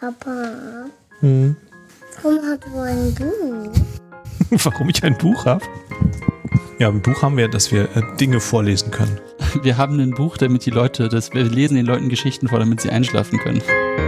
Papa, Hm. warum hast du ein Buch? Warum ich ein Buch habe? Ja, ein Buch haben wir, dass wir Dinge vorlesen können. Wir haben ein Buch, damit wir lesen den Leuten Geschichten vor, damit sie einschlafen können.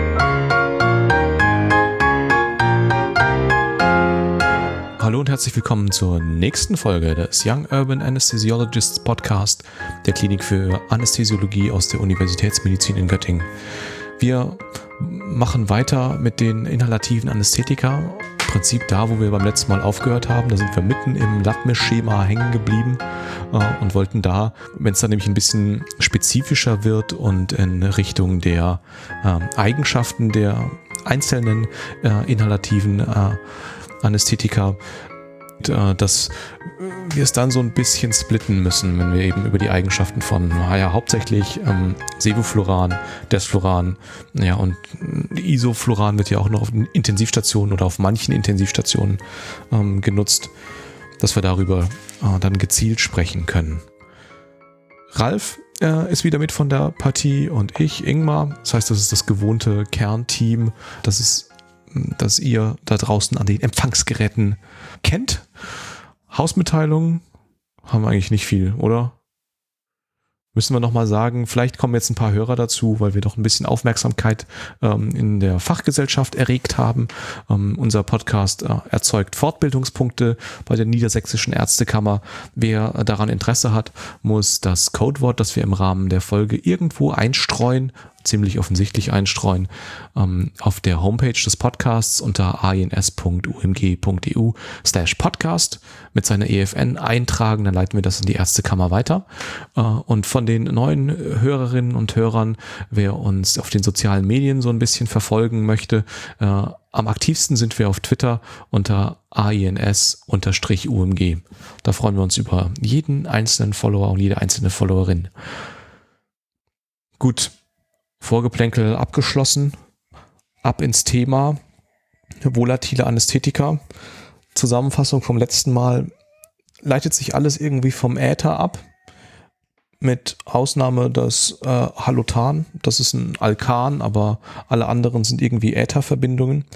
Hallo und herzlich willkommen zur nächsten Folge des Young Urban Anesthesiologists Podcast der Klinik für Anästhesiologie aus der Universitätsmedizin in Göttingen. Wir machen weiter mit den inhalativen Anästhetika. Im Prinzip da, wo wir beim letzten Mal aufgehört haben. Da sind wir mitten im Latmisch-Schema hängen geblieben und wollten da, wenn es dann nämlich ein bisschen spezifischer wird und in Richtung der Eigenschaften der einzelnen inhalativen Anästhetika, dass wir es dann so ein bisschen splitten müssen, wenn wir eben über die Eigenschaften von hauptsächlich Sevofluran, Desfluran, ja, und Isofluran wird ja auch noch auf Intensivstationen oder auf manchen Intensivstationen genutzt, dass wir darüber dann gezielt sprechen können. Ralf ist wieder mit von der Partie und ich, Ingmar. Das heißt, das ist das gewohnte Kernteam, das ihr da draußen an den Empfangsgeräten kennt. Hausmitteilungen haben wir eigentlich nicht viel, oder? Müssen wir nochmal sagen, vielleicht kommen jetzt ein paar Hörer dazu, weil wir doch ein bisschen Aufmerksamkeit in der Fachgesellschaft erregt haben. Unser Podcast erzeugt Fortbildungspunkte bei der Niedersächsischen Ärztekammer. Wer daran Interesse hat, muss das Codewort, das wir im Rahmen der Folge irgendwo einstreuen, ziemlich offensichtlich einstreuen, auf der Homepage des Podcasts unter ans.umg.eu/podcast mit seiner EFN eintragen, dann leiten wir das in die Ärztekammer weiter. Und von den neuen Hörerinnen und Hörern, wer uns auf den sozialen Medien so ein bisschen verfolgen möchte, am aktivsten sind wir auf Twitter unter AINS_UMG. Da freuen wir uns über jeden einzelnen Follower und jede einzelne Followerin. Gut. Vorgeplänkel abgeschlossen, ab ins Thema volatile Anästhetika. Zusammenfassung vom letzten Mal: leitet sich alles irgendwie vom Äther ab, mit Ausnahme des Halotan, das ist ein Alkan, aber alle anderen sind irgendwie Ätherverbindungen.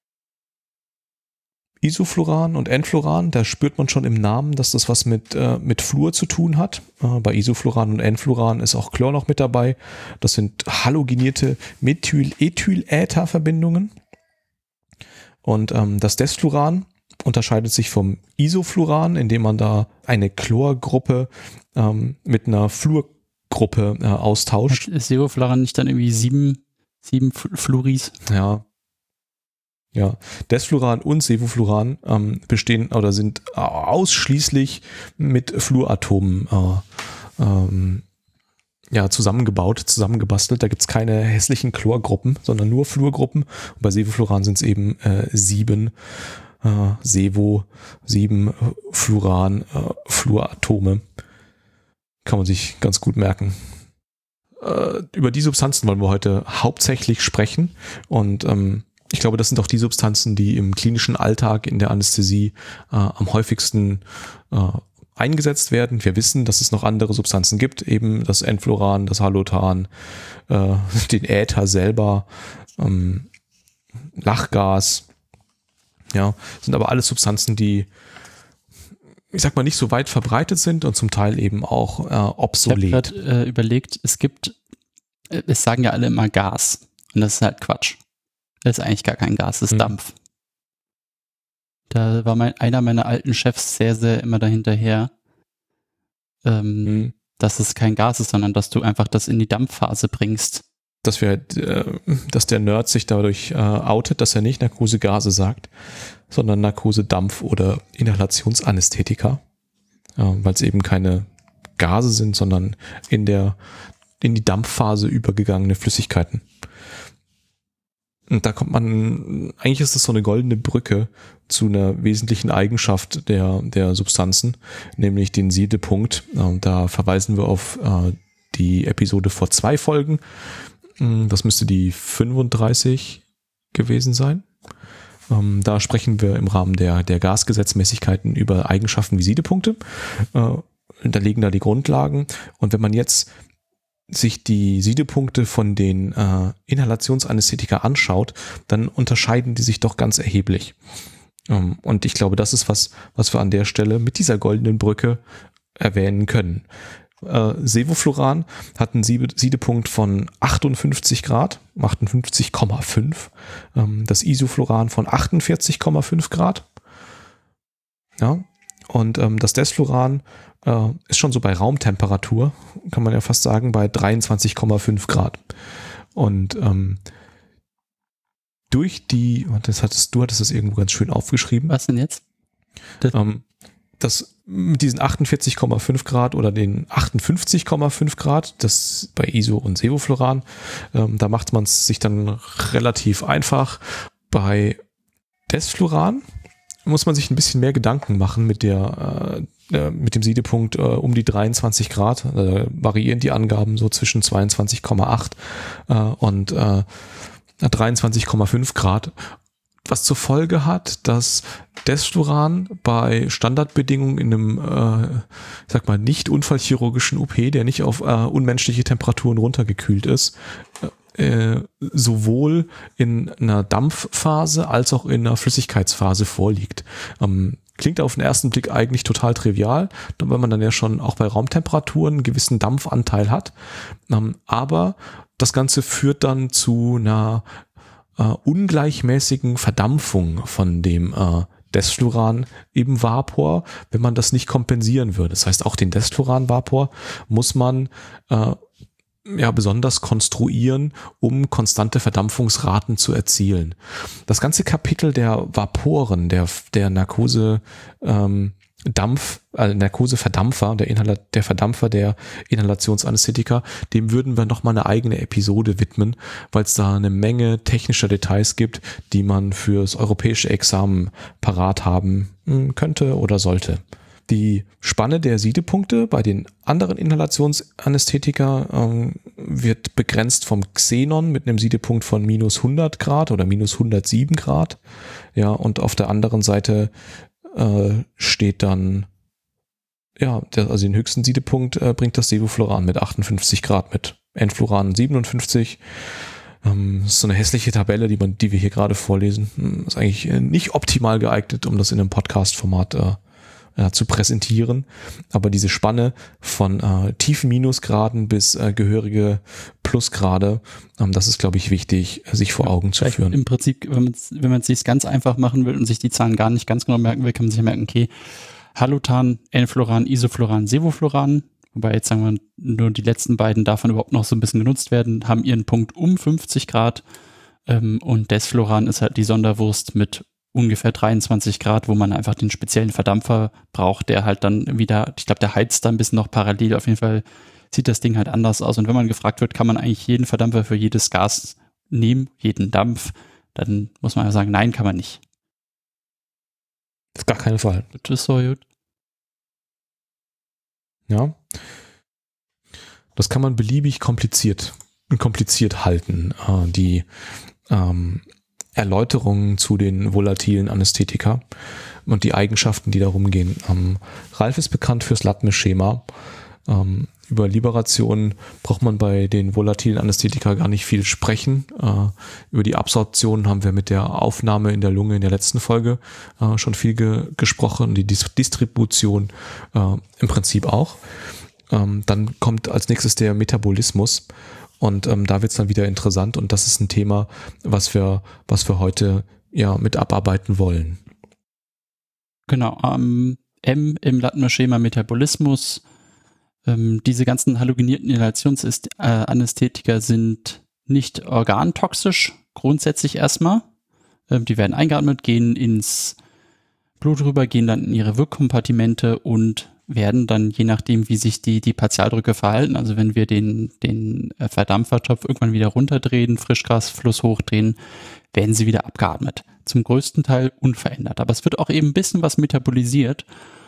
Isofluran und Enfluran, da spürt man schon im Namen, dass das was mit Fluor zu tun hat. Bei Isofluran und Enfluran ist auch Chlor noch mit dabei. Das sind halogenierte Methyl-Ethyl-Äther-Verbindungen. Und das Desfluran unterscheidet sich vom Isofluran, indem man da eine Chlorgruppe mit einer Fluorgruppe austauscht. Ist Sevofluran nicht dann irgendwie sieben Fluoris? Ja, Desfluran und Sevofluran bestehen oder sind ausschließlich mit Fluoratomen zusammengebastelt. Da gibt es keine hässlichen Chlorgruppen, sondern nur Fluorgruppen. Und bei Sevofluran sind es eben 7 Fluoran Fluoratome. Kann man sich ganz gut merken. Über die Substanzen wollen wir heute hauptsächlich sprechen und ich glaube, das sind auch die Substanzen, die im klinischen Alltag in der Anästhesie am häufigsten eingesetzt werden. Wir wissen, dass es noch andere Substanzen gibt, eben das Enfluran, das Halotan, den Äther selber, Lachgas. Ja, sind aber alles Substanzen, die, ich sag mal, nicht so weit verbreitet sind und zum Teil eben auch obsolet. Ich habe gerade überlegt, es sagen ja alle immer Gas und das ist halt Quatsch. Das ist eigentlich gar kein Gas, das ist Dampf. Da war einer meiner alten Chefs sehr, sehr immer dahinterher, dass es kein Gas ist, sondern dass du einfach das in die Dampfphase bringst. Dass der Nerd sich dadurch outet, dass er nicht Narkosegase sagt, sondern Narkosedampf oder Inhalationsanästhetika, weil es eben keine Gase sind, sondern in die Dampfphase übergegangene Flüssigkeiten. Und da kommt man, eigentlich ist das so eine goldene Brücke zu einer wesentlichen Eigenschaft der Substanzen, nämlich den Siedepunkt. Da verweisen wir auf die Episode vor 2 Folgen. Das müsste die 35 gewesen sein. Da sprechen wir im Rahmen der Gasgesetzmäßigkeiten über Eigenschaften wie Siedepunkte. Da liegen da die Grundlagen. Und wenn man jetzt sich die Siedepunkte von den Inhalationsanästhetika anschaut, dann unterscheiden die sich doch ganz erheblich. Und ich glaube, das ist was wir an der Stelle mit dieser goldenen Brücke erwähnen können. Sevofluran hat einen Siedepunkt von 58 Grad, 58,5. Das Isofluran von 48,5 Grad. Ja, und das Desfluran ist schon so bei Raumtemperatur, kann man ja fast sagen, bei 23,5 Grad. Und durch die, du hattest das irgendwo ganz schön aufgeschrieben. Was denn jetzt? Das mit diesen 48,5 Grad oder den 58,5 Grad, das bei Iso und Sevofluran, da macht man es sich dann relativ einfach. Bei Desfluran muss man sich ein bisschen mehr Gedanken machen mit dem Siedepunkt um die 23 Grad. Variieren die Angaben so zwischen 22,8 und 23,5 Grad. Was zur Folge hat, dass Desfluran bei Standardbedingungen in einem, ich sag mal, nicht unfallchirurgischen OP, der nicht auf unmenschliche Temperaturen runtergekühlt ist, sowohl in einer Dampfphase als auch in einer Flüssigkeitsphase vorliegt. Klingt auf den ersten Blick eigentlich total trivial, weil man dann ja schon auch bei Raumtemperaturen einen gewissen Dampfanteil hat. Aber das Ganze führt dann zu einer ungleichmäßigen Verdampfung von dem Desfluran im Vapor, wenn man das nicht kompensieren würde. Das heißt, auch den Desfluran-Vapor muss man besonders konstruieren, um konstante Verdampfungsraten zu erzielen. Das ganze Kapitel der Vaporen, der Narkose Narkoseverdampfer, der Verdampfer der Inhalationsanästhetika, dem würden wir nochmal eine eigene Episode widmen, weil es da eine Menge technischer Details gibt, die man fürs europäische Examen parat haben könnte oder sollte. Die Spanne der Siedepunkte bei den anderen Inhalationsanästhetika wird begrenzt vom Xenon mit einem Siedepunkt von minus 100 Grad oder minus 107 Grad. Ja, und auf der anderen Seite steht dann, also den höchsten Siedepunkt bringt das Sevofluran mit 58 Grad mit. Enfluran 57. Das ist so eine hässliche Tabelle, die wir hier gerade vorlesen. Ist eigentlich nicht optimal geeignet, um das in einem Podcast-Format zu präsentieren. Aber diese Spanne von tiefen Minusgraden bis gehörige Plusgrade, das ist, glaube ich, wichtig, sich vor Augen zu führen. Im Prinzip, wenn man es sich ganz einfach machen will und sich die Zahlen gar nicht ganz genau merken will, kann man sich merken, okay, Halutan, Enfluran, Isofluran, Sevofluran, wobei jetzt sagen wir nur die letzten beiden davon überhaupt noch so ein bisschen genutzt werden, haben ihren Punkt um 50 Grad und Desfluran ist halt die Sonderwurst mit ungefähr 23 Grad, wo man einfach den speziellen Verdampfer braucht, der halt dann wieder, ich glaube, der heizt da ein bisschen noch parallel. Auf jeden Fall sieht das Ding halt anders aus. Und wenn man gefragt wird, kann man eigentlich jeden Verdampfer für jedes Gas nehmen, jeden Dampf, dann muss man ja sagen, nein, kann man nicht. Das ist gar kein Fall. Das ist so gut. Ja. Das kann man beliebig kompliziert halten. Die Erläuterungen zu den volatilen Anästhetika und die Eigenschaften, die darum gehen. Ralf ist bekannt fürs Latme-Schema. Über Liberation braucht man bei den volatilen Anästhetika gar nicht viel sprechen. Über die Absorption haben wir mit der Aufnahme in der Lunge in der letzten Folge schon viel gesprochen. Die Distribution im Prinzip auch. Dann kommt als nächstes der Metabolismus. Und da wird es dann wieder interessant und das ist ein Thema, was wir heute mit abarbeiten wollen. Genau, M im Latmer-Schema Metabolismus. Diese ganzen halogenierten Inhalationsanästhetika sind nicht organtoxisch, grundsätzlich erstmal. Die werden eingeatmet, gehen ins Blut rüber, gehen dann in ihre Wirkkompartimente und werden dann, je nachdem, wie sich die Partialdrücke verhalten, also wenn wir den Verdampfertopf irgendwann wieder runterdrehen, Frischgasfluss hochdrehen, werden sie wieder abgeatmet. Zum größten Teil unverändert. Aber es wird auch eben ein bisschen was metabolisiert.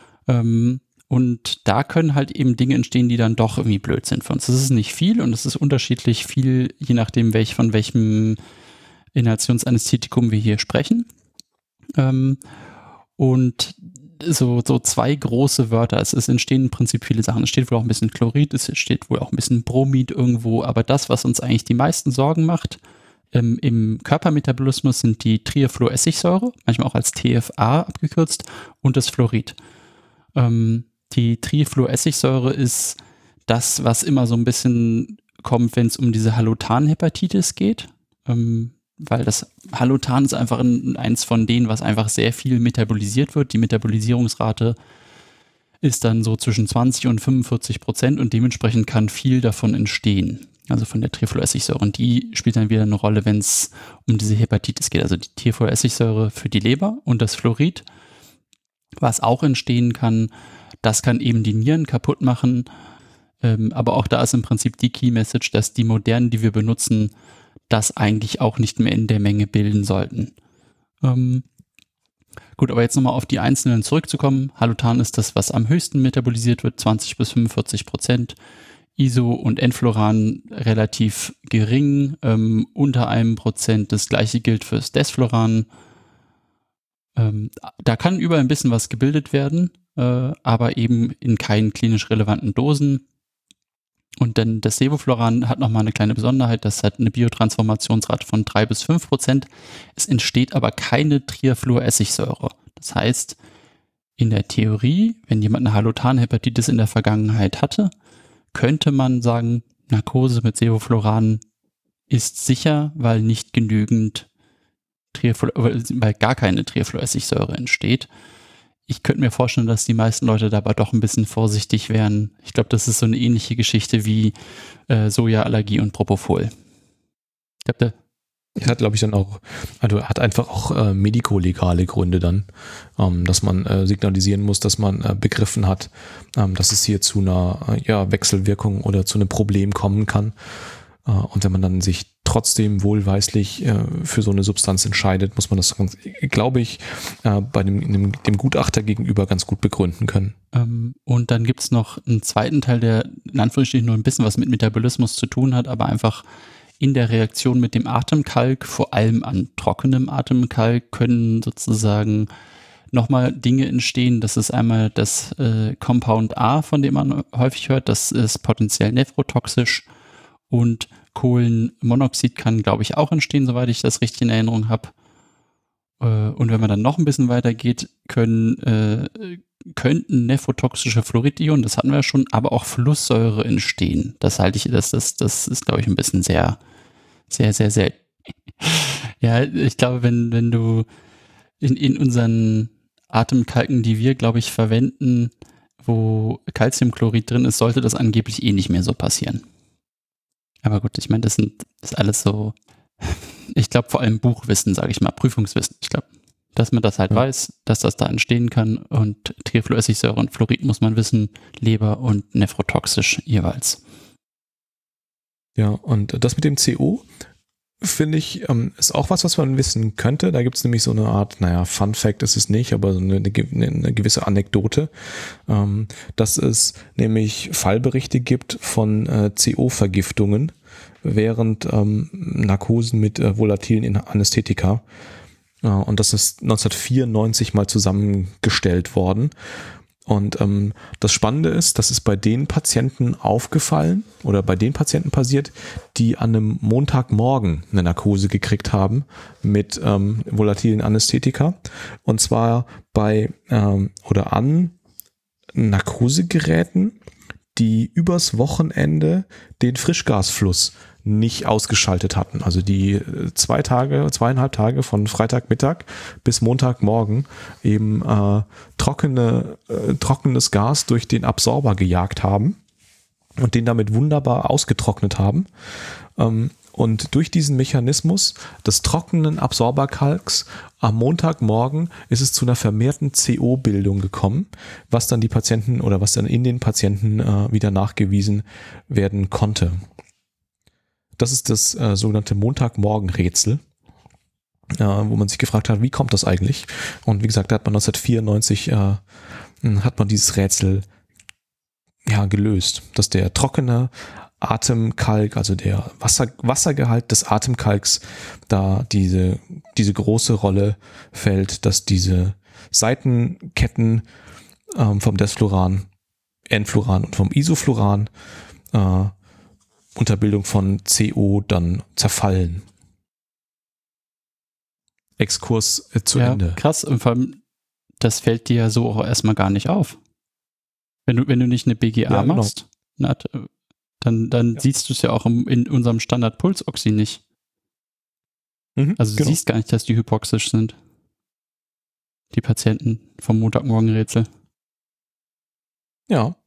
Und da können halt eben Dinge entstehen, die dann doch irgendwie blöd sind für uns. Das ist nicht viel und es ist unterschiedlich viel, je nachdem, von welchem Inhalationsanästhetikum wir hier sprechen. Und so zwei große Wörter. Es entstehen im Prinzip viele Sachen. Es steht wohl auch ein bisschen Chlorid, es steht wohl auch ein bisschen Bromid irgendwo, aber das, was uns eigentlich die meisten Sorgen macht, im Körpermetabolismus sind die Trifluoressigsäure, manchmal auch als TFA abgekürzt, und das Fluorid. Die Trifluoressigsäure ist das, was immer so ein bisschen kommt, wenn es um diese Halotan-Hepatitis geht, weil das Halotan ist einfach eins von denen, was einfach sehr viel metabolisiert wird. Die Metabolisierungsrate ist dann so zwischen 20 und 45% und dementsprechend kann viel davon entstehen. Also von der Trifluoressigsäure. Und die spielt dann wieder eine Rolle, wenn es um diese Hepatitis geht. Also die Trifluoressigsäure für die Leber und das Fluorid, was auch entstehen kann, das kann eben die Nieren kaputt machen. Aber auch da ist im Prinzip die Key Message, dass die modernen, die wir benutzen, das eigentlich auch nicht mehr in der Menge bilden sollten. Gut, aber jetzt nochmal auf die einzelnen zurückzukommen. Halotan ist das, was am höchsten metabolisiert wird, 20-45%. ISO und Enfluoran relativ gering, unter 1%. Das gleiche gilt fürs Desfluoran. Da kann überall ein bisschen was gebildet werden, aber eben in keinen klinisch relevanten Dosen. Und dann das Sevofluoran hat nochmal eine kleine Besonderheit, das hat eine Biotransformationsrate von 3-5%. Es entsteht aber keine Trifluoressigsäure. Das heißt, in der Theorie, wenn jemand eine Halotan-Hepatitis in der Vergangenheit hatte, könnte man sagen, Narkose mit Sevofluoran ist sicher, weil nicht genügend weil gar keine Trifluoressigsäure entsteht. Ich könnte mir vorstellen, dass die meisten Leute dabei doch ein bisschen vorsichtig wären. Ich glaube, das ist so eine ähnliche Geschichte wie Sojaallergie und Propofol. Hat, glaube ich, dann auch, also hat einfach auch medikolegale Gründe dann, dass man signalisieren muss, dass man begriffen hat, dass es hier zu einer Wechselwirkung oder zu einem Problem kommen kann. Und wenn man dann sich trotzdem wohlweislich für so eine Substanz entscheidet, muss man das, glaube ich, bei dem Gutachter gegenüber ganz gut begründen können. Und dann gibt es noch einen zweiten Teil, der in Anführungsstrichen nur ein bisschen was mit Metabolismus zu tun hat, aber einfach in der Reaktion mit dem Atemkalk, vor allem an trockenem Atemkalk, können sozusagen nochmal Dinge entstehen. Das ist einmal das Compound A, von dem man häufig hört. Das ist potenziell nephrotoxisch. Und Kohlenmonoxid kann, glaube ich, auch entstehen, soweit ich das richtig in Erinnerung habe. Und wenn man dann noch ein bisschen weiter geht, könnten nephrotoxische Fluoridionen, das hatten wir ja schon, aber auch Flusssäure entstehen. Das halte ich, das ist, glaube ich, ein bisschen sehr, sehr, sehr, sehr. Ja, ich glaube, wenn du in unseren Atemkalken, die wir, glaube ich, verwenden, wo Calciumchlorid drin ist, sollte das angeblich eh nicht mehr so passieren. Aber gut, ich meine, das ist alles so, ich glaube vor allem Buchwissen, sage ich mal, Prüfungswissen. Ich glaube, dass man das halt weiß, dass das da entstehen kann, und Trifluoressigsäure und Fluorid muss man wissen, Leber und nephrotoxisch jeweils. Ja, und das mit dem CO, finde ich, ist auch was man wissen könnte. Da gibt es nämlich so eine Art, Fun Fact ist es nicht, aber so eine gewisse Anekdote, dass es nämlich Fallberichte gibt von CO-Vergiftungen während Narkosen mit volatilen Anästhetika. Und das ist 1994 mal zusammengestellt worden. Und das Spannende ist, das ist bei den Patienten aufgefallen oder bei den Patienten passiert, die an einem Montagmorgen eine Narkose gekriegt haben mit volatilen Anästhetika. Und zwar an Narkosegeräten, die übers Wochenende den Frischgasfluss nicht ausgeschaltet hatten. Also die 2,5 Tage von Freitagmittag bis Montagmorgen eben trockenes Gas durch den Absorber gejagt haben und den damit wunderbar ausgetrocknet haben. Und durch diesen Mechanismus des trockenen Absorberkalks am Montagmorgen ist es zu einer vermehrten CO-Bildung gekommen, was dann in den Patienten wieder nachgewiesen werden konnte. Das ist das sogenannte Montagmorgen-Rätsel, wo man sich gefragt hat, wie kommt das eigentlich? Und wie gesagt, da hat man 1994 hat man dieses Rätsel gelöst, dass der trockene Atemkalk, also der Wassergehalt des Atemkalks, da diese große Rolle fällt, dass diese Seitenketten vom Desfluran, Enfluran und vom Isofluran unter Bildung von CO dann zerfallen. Exkurs zu Ende. Krass, und vor allem, das fällt dir ja so auch erstmal gar nicht auf. Wenn du nicht eine BGA machst, dann siehst du es ja auch in unserem Standard-Pulsoxy nicht. Also du siehst gar nicht, dass die hypoxisch sind. Die Patienten vom Montagmorgenrätsel. Ja.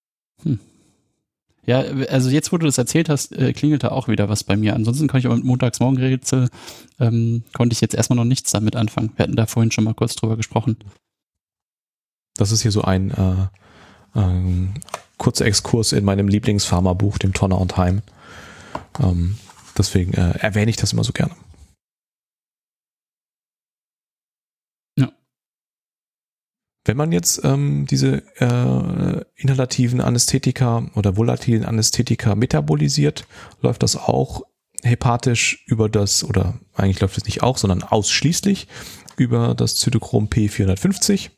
Ja, also jetzt, wo du das erzählt hast, klingelt da auch wieder was bei mir. Ansonsten konnte ich aber mit Montagsmorgenrätsel, konnte ich jetzt erstmal noch nichts damit anfangen. Wir hatten da vorhin schon mal kurz drüber gesprochen. Das ist hier so ein kurzer Exkurs in meinem Lieblingspharma-Buch, dem Tonner und Heim. Deswegen erwähne ich das immer so gerne. Ja. Wenn man jetzt diese inhalativen Anästhetika oder volatilen Anästhetika metabolisiert, läuft das auch hepatisch über das, oder eigentlich läuft es nicht auch, sondern ausschließlich über das Zytochrom P450.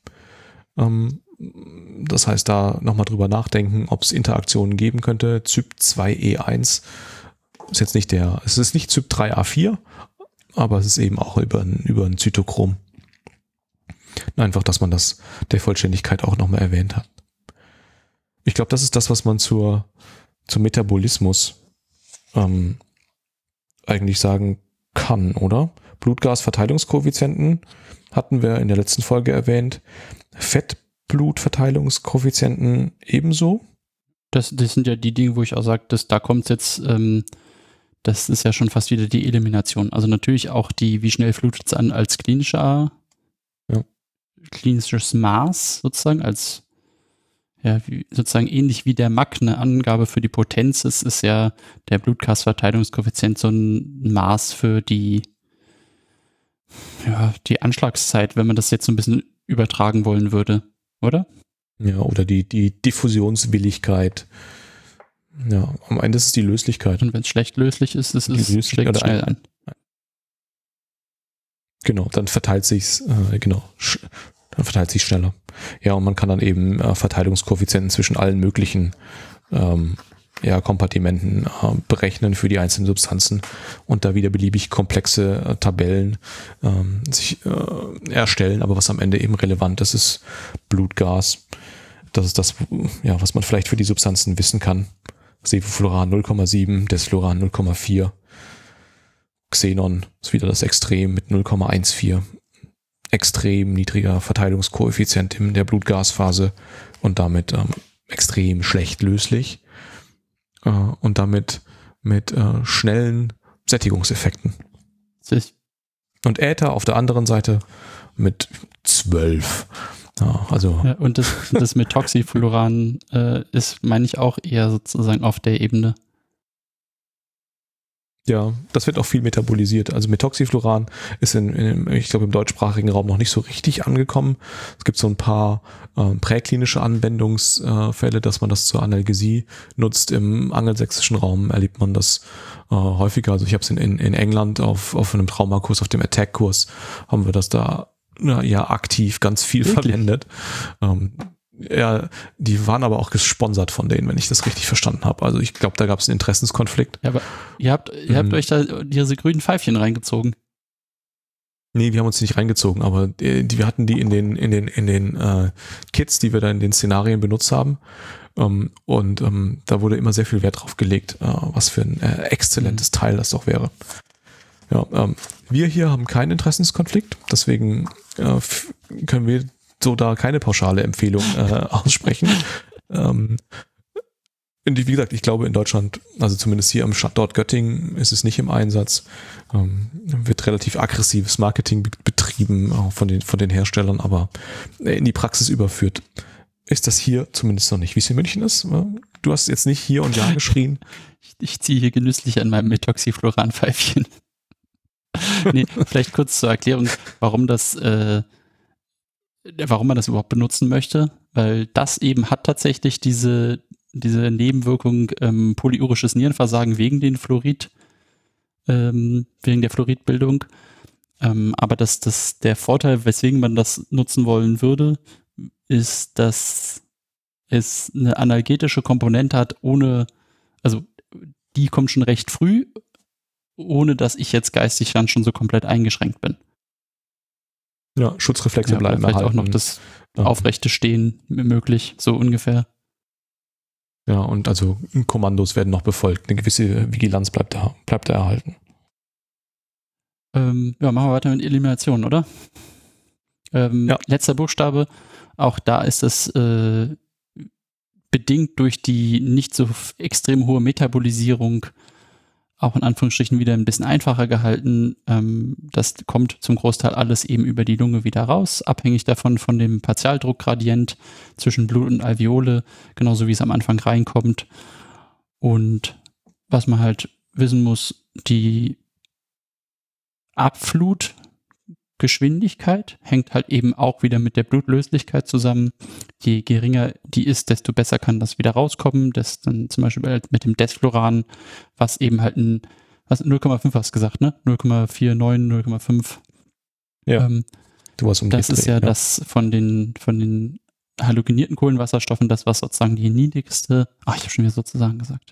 Das heißt, da nochmal drüber nachdenken, ob es Interaktionen geben könnte. CYP2E1 ist jetzt nicht es ist nicht CYP3A4, aber es ist eben auch über ein Zytochrom. Einfach, dass man das der Vollständigkeit auch nochmal erwähnt hat. Ich glaube, das ist das, was man zum Metabolismus eigentlich sagen kann, oder? Blutgasverteilungskoeffizienten hatten wir in der letzten Folge erwähnt. Fettblutverteilungskoeffizienten ebenso. Das sind ja die Dinge, wo ich auch sage, da kommt jetzt, das ist ja schon fast wieder die Elimination. Also natürlich auch wie schnell flutet es an als klinisches Maß sozusagen, sozusagen ähnlich wie der MAC eine Angabe für die Potenz ist ja der Blutgasverteilungskoeffizient so ein Maß für die Anschlagszeit, wenn man das jetzt so ein bisschen übertragen wollen würde, oder? Ja, oder die Diffusionswilligkeit. Ja, am Ende ist es die Löslichkeit. Und wenn es schlecht löslich ist, ist es schlägt schnell an. Genau, dann verteilt sich's, dann verteilt sich schneller. Ja, und man kann dann eben Verteilungskoeffizienten zwischen allen möglichen Kompartimenten berechnen für die einzelnen Substanzen und da wieder beliebig komplexe Tabellen sich erstellen. Aber was am Ende eben relevant ist, ist Blutgas. Das ist das, was man vielleicht für die Substanzen wissen kann. Sevofluran 0,7, Desfluran 0,4. Xenon ist wieder das Extrem mit 0,14. Extrem niedriger Verteilungskoeffizient in der Blutgasphase und damit extrem schlecht löslich und damit mit schnellen Sättigungseffekten. Und Äther auf der anderen Seite mit 12. Ja, also und das Methoxyfluoran ist, meine ich, auch eher sozusagen auf der Ebene. Ja, das wird auch viel metabolisiert. Also Methoxyfluoran ist ich glaube, im deutschsprachigen Raum noch nicht so richtig angekommen. Es gibt so ein paar präklinische Anwendungsfälle, dass man das zur Analgesie nutzt. Im angelsächsischen Raum erlebt man das häufiger. Also ich habe es in England auf einem Traumakurs, auf dem Attack-Kurs, haben wir das da aktiv ganz viel verwendet. Die waren aber auch gesponsert von denen, wenn ich das richtig verstanden habe. Also ich glaube, da gab es einen Interessenskonflikt. Ja, aber ihr habt euch da diese grünen Pfeifchen reingezogen. Nee, wir haben uns nicht reingezogen, aber wir hatten die in den Kits, die wir da in den Szenarien benutzt haben. Und da wurde immer sehr viel Wert drauf gelegt, was für ein exzellentes Teil das doch wäre. Ja, wir hier haben keinen Interessenskonflikt, deswegen können wir so da keine pauschale Empfehlung aussprechen. Und wie gesagt, ich glaube in Deutschland, also zumindest hier am Standort Göttingen, ist es nicht im Einsatz. Wird relativ aggressives Marketing betrieben, auch von den Herstellern, aber in die Praxis überführt ist das hier zumindest noch nicht. Wie es in München ist? Du hast jetzt nicht hier und ja geschrien. Ich ziehe hier genüsslich an meinem Methoxyfluoran-Pfeifchen. Nee, vielleicht kurz zur Erklärung, warum man das überhaupt benutzen möchte, weil das eben hat tatsächlich diese Nebenwirkung polyurisches Nierenversagen wegen der Fluoridbildung. Aber der Vorteil, weswegen man das nutzen wollen würde, ist, dass es eine analgetische Komponente hat, also die kommt schon recht früh, ohne dass ich jetzt geistig dann schon so komplett eingeschränkt bin. Ja, Schutzreflexe bleiben vielleicht erhalten. auch noch das aufrechte Stehen möglich, so ungefähr. Ja, und also Kommandos werden noch befolgt. Eine gewisse Vigilanz bleibt da erhalten. Machen wir weiter mit Elimination, oder? Letzter Buchstabe, auch da ist es bedingt durch die nicht so extrem hohe Metabolisierung auch in Anführungsstrichen wieder ein bisschen einfacher gehalten. Das kommt zum Großteil alles eben über die Lunge wieder raus, abhängig davon von dem Partialdruckgradient zwischen Blut und Alveole, genauso wie es am Anfang reinkommt. Und was man halt wissen muss, die Abflutgeschwindigkeit hängt halt eben auch wieder mit der Blutlöslichkeit zusammen. Je geringer die ist, desto besser kann das wieder rauskommen. Das dann zum Beispiel mit dem Desfluran, was eben halt 0,5 hast du gesagt, ne? 0,49, 0,5. Ja, du warst umgedreht. Das ist ja das von den halogenierten Kohlenwasserstoffen, das was sozusagen die niedrigste, ich habe schon wieder sozusagen gesagt.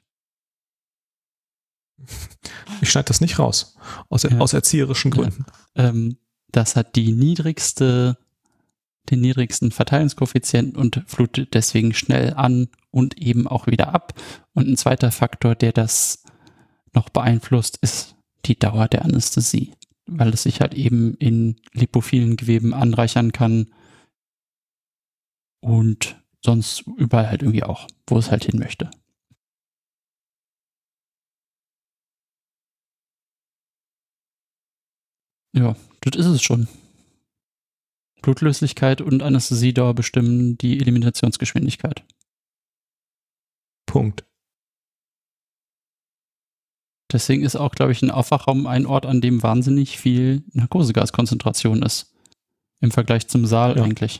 Ich schneide das nicht raus. Aus erzieherischen Gründen. Ja. Das hat den niedrigsten Verteilungskoeffizienten und flutet deswegen schnell an und eben auch wieder ab. Und ein zweiter Faktor, der das noch beeinflusst, ist die Dauer der Anästhesie, weil es sich halt eben in lipophilen Geweben anreichern kann und sonst überall halt irgendwie auch, wo es halt hin möchte. Ja, das ist es schon. Blutlöslichkeit und Anästhesiedauer bestimmen die Eliminationsgeschwindigkeit. Punkt. Deswegen ist auch, glaube ich, ein Aufwachraum ein Ort, an dem wahnsinnig viel Narkosegaskonzentration ist. Im Vergleich zum Saal eigentlich.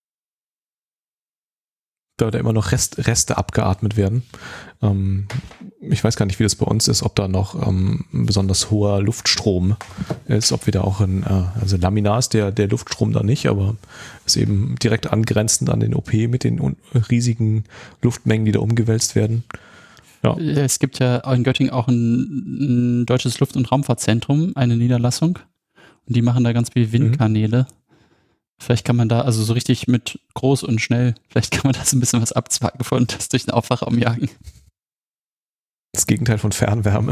Da immer noch Reste abgeatmet werden. Ich weiß gar nicht, wie das bei uns ist, ob da noch ein besonders hoher Luftstrom ist, ob wir da auch also Laminar ist der Luftstrom da nicht, aber ist eben direkt angrenzend an den OP mit den riesigen Luftmengen, die da umgewälzt werden. Ja. Es gibt ja in Göttingen auch ein deutsches Luft- und Raumfahrtzentrum, eine Niederlassung, und die machen da ganz viele Windkanäle. Vielleicht kann man da, also so richtig mit groß und schnell, vielleicht kann man da so ein bisschen was abzwacken von das durch den Aufwachraum jagen. Das Gegenteil von Fernwärme.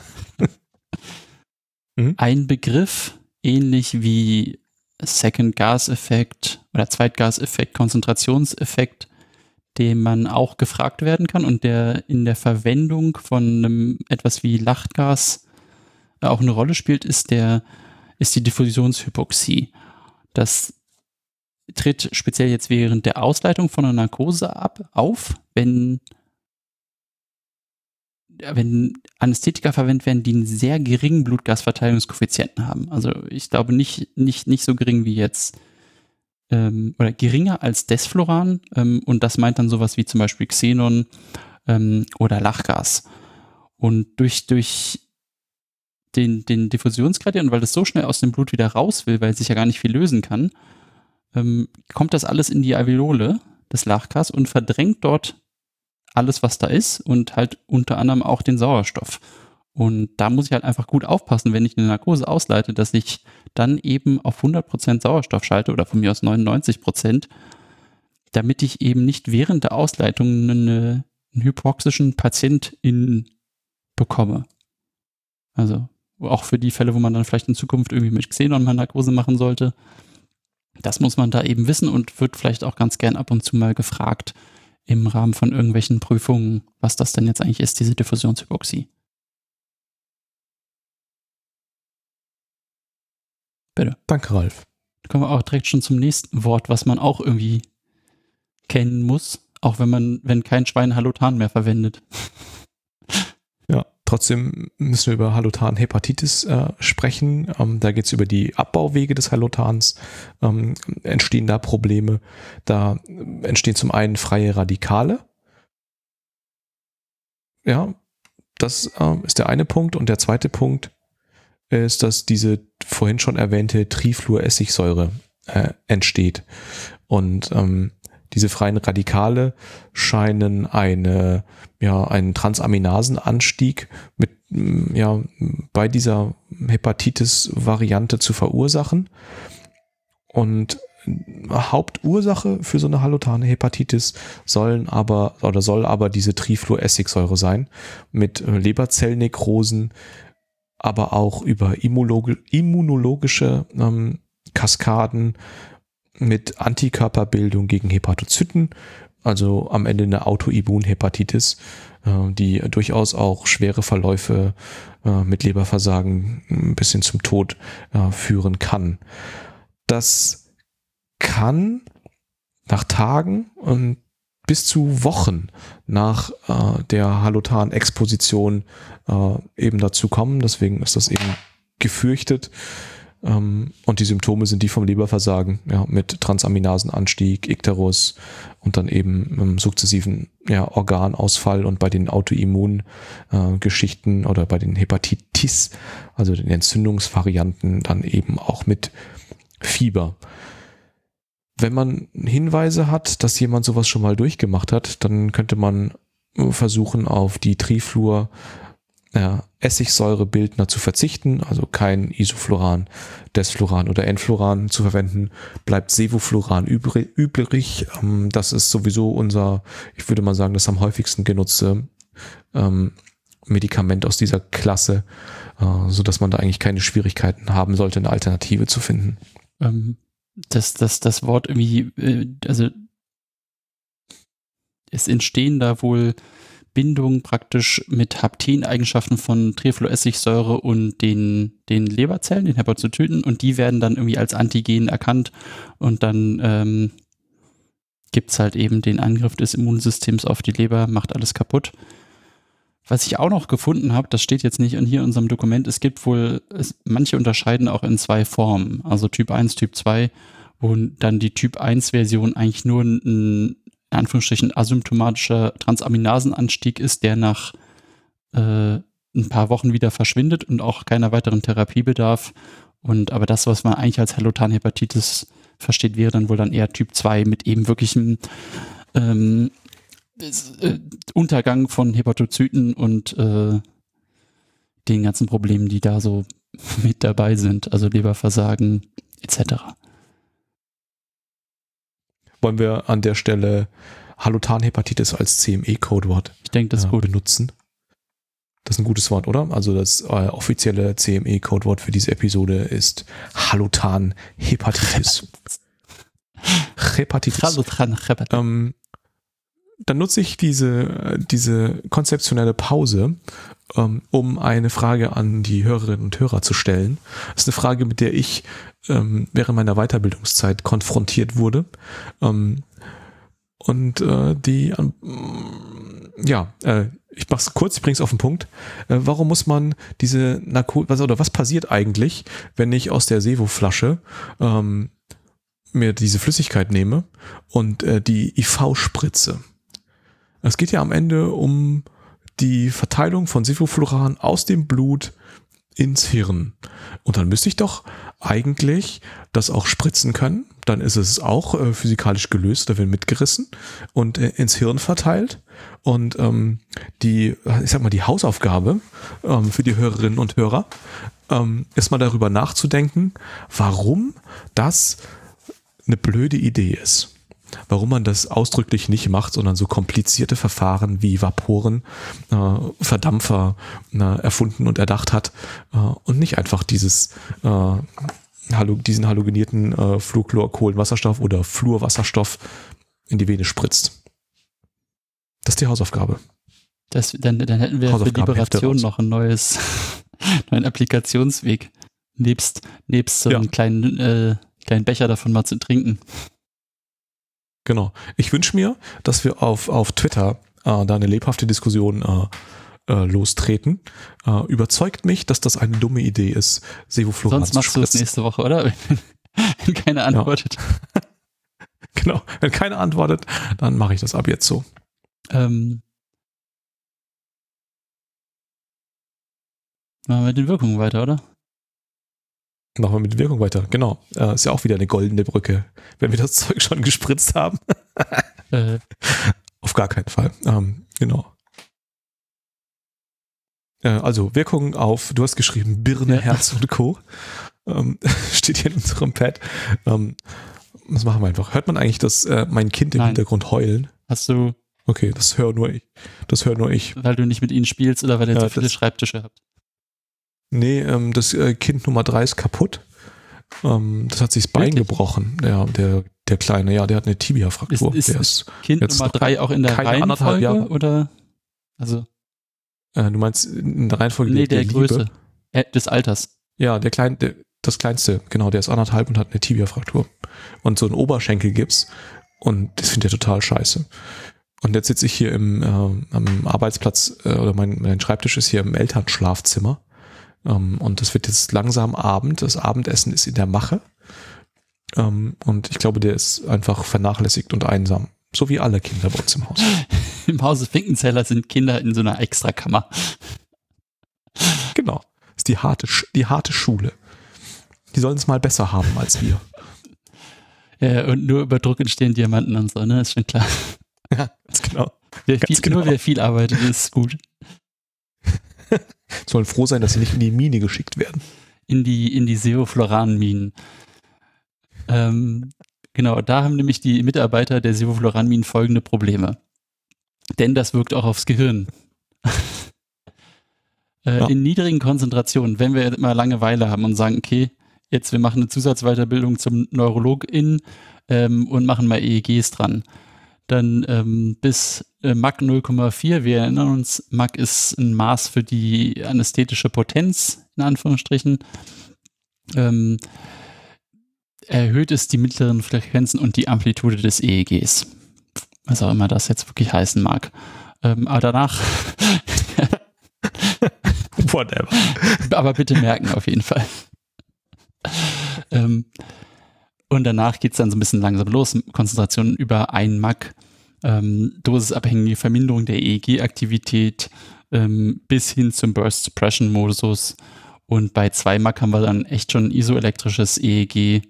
Ein Begriff, ähnlich wie Second-Gas-Effekt oder Zweitgaseffekt, Konzentrationseffekt, dem man auch gefragt werden kann und der in der Verwendung von etwas wie Lachgas auch eine Rolle spielt, ist die Diffusionshypoxie. Das tritt speziell jetzt während der Ausleitung von einer Narkose auf, wenn Anästhetika verwendet werden, die einen sehr geringen Blutgasverteilungskoeffizienten haben. Also ich glaube nicht so gering wie jetzt oder geringer als Desfluran, und das meint dann sowas wie zum Beispiel Xenon oder Lachgas. Und durch den Diffusionsgradient, und weil das so schnell aus dem Blut wieder raus will, weil es sich ja gar nicht viel lösen kann, kommt das alles in die Alveole des Lachgas und verdrängt dort alles, was da ist, und halt unter anderem auch den Sauerstoff. Und da muss ich halt einfach gut aufpassen, wenn ich eine Narkose ausleite, dass ich dann eben auf 100% Sauerstoff schalte oder von mir aus 99%, damit ich eben nicht während der Ausleitung einen hypoxischen Patienten bekomme. Also auch für die Fälle, wo man dann vielleicht in Zukunft irgendwie mit Xenon mal Narkose machen sollte. Das muss man da eben wissen und wird vielleicht auch ganz gern ab und zu mal gefragt im Rahmen von irgendwelchen Prüfungen, was das denn jetzt eigentlich ist, diese Diffusionshypoxie. Bitte. Danke, Ralf. Da kommen wir auch direkt schon zum nächsten Wort, was man auch irgendwie kennen muss, auch wenn kein Schwein Halotan mehr verwendet. Ja, trotzdem müssen wir über Halotan-Hepatitis sprechen. Da geht es über die Abbauwege des Halotans. Entstehen da Probleme? Da entstehen zum einen freie Radikale. Ja, das ist der eine Punkt. Und der zweite Punkt ist, dass diese vorhin schon erwähnte Trifluoressigsäure entsteht. Und diese freien Radikale scheinen einen Transaminasenanstieg bei dieser Hepatitis-Variante zu verursachen. Und Hauptursache für so eine halotane Hepatitis soll aber diese Trifluoressigsäure sein, mit Leberzellnekrosen, aber auch über immunologische Kaskaden mit Antikörperbildung gegen Hepatozyten, also am Ende eine Autoimmunhepatitis, die durchaus auch schwere Verläufe mit Leberversagen bis hin zum Tod führen kann. Das kann nach Tagen und bis zu Wochen nach der Halotan-Exposition eben dazu kommen. Deswegen ist das eben gefürchtet. Und die Symptome sind die vom Leberversagen, mit Transaminasenanstieg, Ikterus und dann eben sukzessiven Organausfall und bei den Autoimmungeschichten oder bei den Hepatitis, also den Entzündungsvarianten, dann eben auch mit Fieber. Wenn man Hinweise hat, dass jemand sowas schon mal durchgemacht hat, dann könnte man versuchen, auf die Trifluor Essigsäurebildner zu verzichten, also kein Isofluran, Desfluran oder Enfluran zu verwenden, bleibt Sevofluran übrig. Das ist sowieso ich würde mal sagen, das am häufigsten genutzte Medikament aus dieser Klasse, sodass man da eigentlich keine Schwierigkeiten haben sollte, eine Alternative zu finden. Das Wort irgendwie, also es entstehen da wohl Bindungen praktisch mit Hapteneigenschaften von Trifluoressigsäure und den Leberzellen, den Hepatozyten, und die werden dann irgendwie als Antigen erkannt und dann gibt es halt eben den Angriff des Immunsystems auf die Leber, macht alles kaputt. Was ich auch noch gefunden habe, das steht jetzt nicht hier in unserem Dokument, es gibt wohl, manche unterscheiden auch in 2 Formen, also Typ 1, Typ 2, wo dann die Typ 1 Version eigentlich nur ein, in Anführungsstrichen, asymptomatischer Transaminasenanstieg ist, der nach ein paar Wochen wieder verschwindet und auch keiner weiteren Therapie bedarf. Aber das, was man eigentlich als Halotan-Hepatitis versteht, wäre dann wohl dann eher Typ 2 mit eben wirklichem Untergang von Hepatozyten und den ganzen Problemen, die da so mit dabei sind, also Leberversagen etc. Wollen wir an der Stelle Halotan-Hepatitis als CME-Codewort benutzen? Das ist ein gutes Wort, oder? Also das offizielle CME-Codewort für diese Episode ist Halotan-Hepatitis. Hepatitis. Halotan-Hepatitis. Dann nutze ich diese konzeptionelle Pause, um eine Frage an die Hörerinnen und Hörer zu stellen. Das ist eine Frage, mit der ich während meiner Weiterbildungszeit konfrontiert wurde. Ich mach's kurz, ich bring's auf den Punkt. Warum muss man diese was passiert eigentlich, wenn ich aus der Sevo-Flasche mir diese Flüssigkeit nehme und die IV spritze? Es geht ja am Ende um die Verteilung von Sevofluran aus dem Blut ins Hirn. Und dann müsste ich doch eigentlich das auch spritzen können. Dann ist es auch physikalisch gelöst, da wird mitgerissen und ins Hirn verteilt. Und die Hausaufgabe für die Hörerinnen und Hörer ist mal darüber nachzudenken, warum das eine blöde Idee ist. Warum man das ausdrücklich nicht macht, sondern so komplizierte Verfahren wie Vaporen, Verdampfer erfunden und erdacht hat und nicht einfach diesen halogenierten Fluorchlorkohlenwasserstoff oder Fluorwasserstoff in die Vene spritzt. Das ist die Hausaufgabe. Dann hätten wir für Liberation noch einen neuen Applikationsweg, nebst so einem kleinen Becher davon mal zu trinken. Genau. Ich wünsche mir, dass wir auf Twitter da eine lebhafte Diskussion lostreten. Überzeugt mich, dass das eine dumme Idee ist, Sevofluran zu spritzen. Sonst machst du es nächste Woche, oder? Wenn keiner antwortet. Ja. Genau. Wenn keiner antwortet, dann mache ich das ab jetzt so. Machen wir mit den Wirkungen weiter, oder? Machen wir mit der Wirkung weiter. Genau. Ist ja auch wieder eine goldene Brücke, wenn wir das Zeug schon gespritzt haben. Auf gar keinen Fall. Genau. Also Wirkung auf, du hast geschrieben, Birne, Herz und Co. Steht hier in unserem Pad. Was machen wir einfach? Hört man eigentlich mein Kind im Hintergrund heulen? Hast du... Okay, das höre nur ich. Weil du nicht mit ihnen spielst oder weil ihr zu viele Schreibtische habt? Nee, das Kind Nummer 3 ist kaputt. Das hat sich das Bein gebrochen. Der Kleine, der hat eine Tibia-Fraktur. Ist Kind Nummer 3 auch in der Reihenfolge? Oder? Also. Du meinst in der Reihenfolge der Größe des Alters. Ja, das Kleinste, genau, der ist 1,5 und hat eine Tibia-Fraktur. Und so einen Oberschenkelgips. Und das findet er total scheiße. Und jetzt sitze ich hier am Arbeitsplatz, oder mein Schreibtisch ist hier im Elternschlafzimmer. Und es wird jetzt langsam Abend. Das Abendessen ist in der Mache. Und ich glaube, der ist einfach vernachlässigt und einsam. So wie alle Kinder bei uns im Haus. Im Hause Finkenzeller sind Kinder in so einer Extrakammer. Genau. Das ist die harte Schule. Die sollen es mal besser haben als wir. Ja, und nur über Druck entstehen Diamanten und so, ne? Ist schon klar. Ja, ganz genau. Nur wer viel arbeitet, ist gut. Sollen froh sein, dass sie nicht in die Mine geschickt werden. In die Sevofloran-Minen. Genau, da haben nämlich die Mitarbeiter der Sevofloran-Minen folgende Probleme. Denn das wirkt auch aufs Gehirn. In niedrigen Konzentrationen, wenn wir immer Langeweile haben und sagen, okay, jetzt wir machen eine Zusatzweiterbildung zum NeurologInnen und machen mal EEGs dran. Dann bis Mach 0,4, wir erinnern uns, Mach ist ein Maß für die anästhetische Potenz, in Anführungsstrichen, erhöht es die mittleren Frequenzen und die Amplitude des EEGs. Was auch immer das jetzt wirklich heißen mag. Aber danach... Whatever. Aber bitte merken auf jeden Fall. Und danach geht es dann so ein bisschen langsam los. Konzentration über 1 Mach, dosisabhängige Verminderung der EEG-Aktivität bis hin zum Burst Suppression Modus. Und bei 2 Mach haben wir dann echt schon isoelektrisches EEG.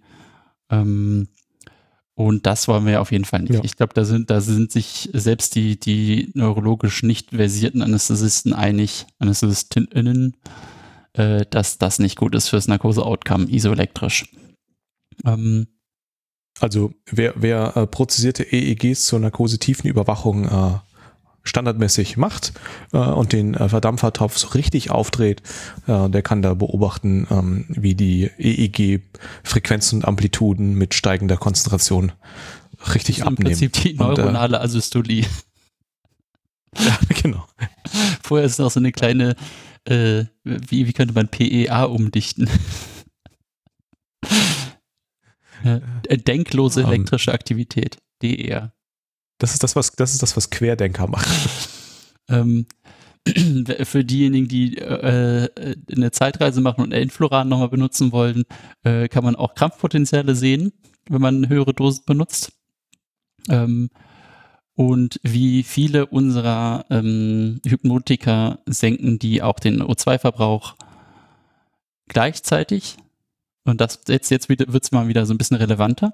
Und das wollen wir ja auf jeden Fall nicht. Ja. Ich glaube, da sind sich selbst die neurologisch nicht versierten Anästhesisten einig, AnästhesistInnen, dass das nicht gut ist fürs Narkose-Outcome, isoelektrisch. Also wer prozessierte EEGs zur Narkose-Tiefenüberwachung standardmäßig macht und den Verdampfertopf so richtig aufdreht, der kann da beobachten, wie die EEG-Frequenzen und Amplituden mit steigender Konzentration richtig abnehmen. Im Prinzip die neuronale Asystolie. Ja, genau. Vorher ist noch so eine kleine, wie könnte man PEA umdichten? Denklose elektrische Aktivität, DER. Das ist das, was Querdenker machen. Für diejenigen, die eine Zeitreise machen und Enfloran nochmal benutzen wollen, kann man auch Krampfpotenziale sehen, wenn man höhere Dosen benutzt. Und wie viele unserer Hypnotika senken die auch den O2-Verbrauch gleichzeitig. Und das jetzt wird es mal wieder so ein bisschen relevanter.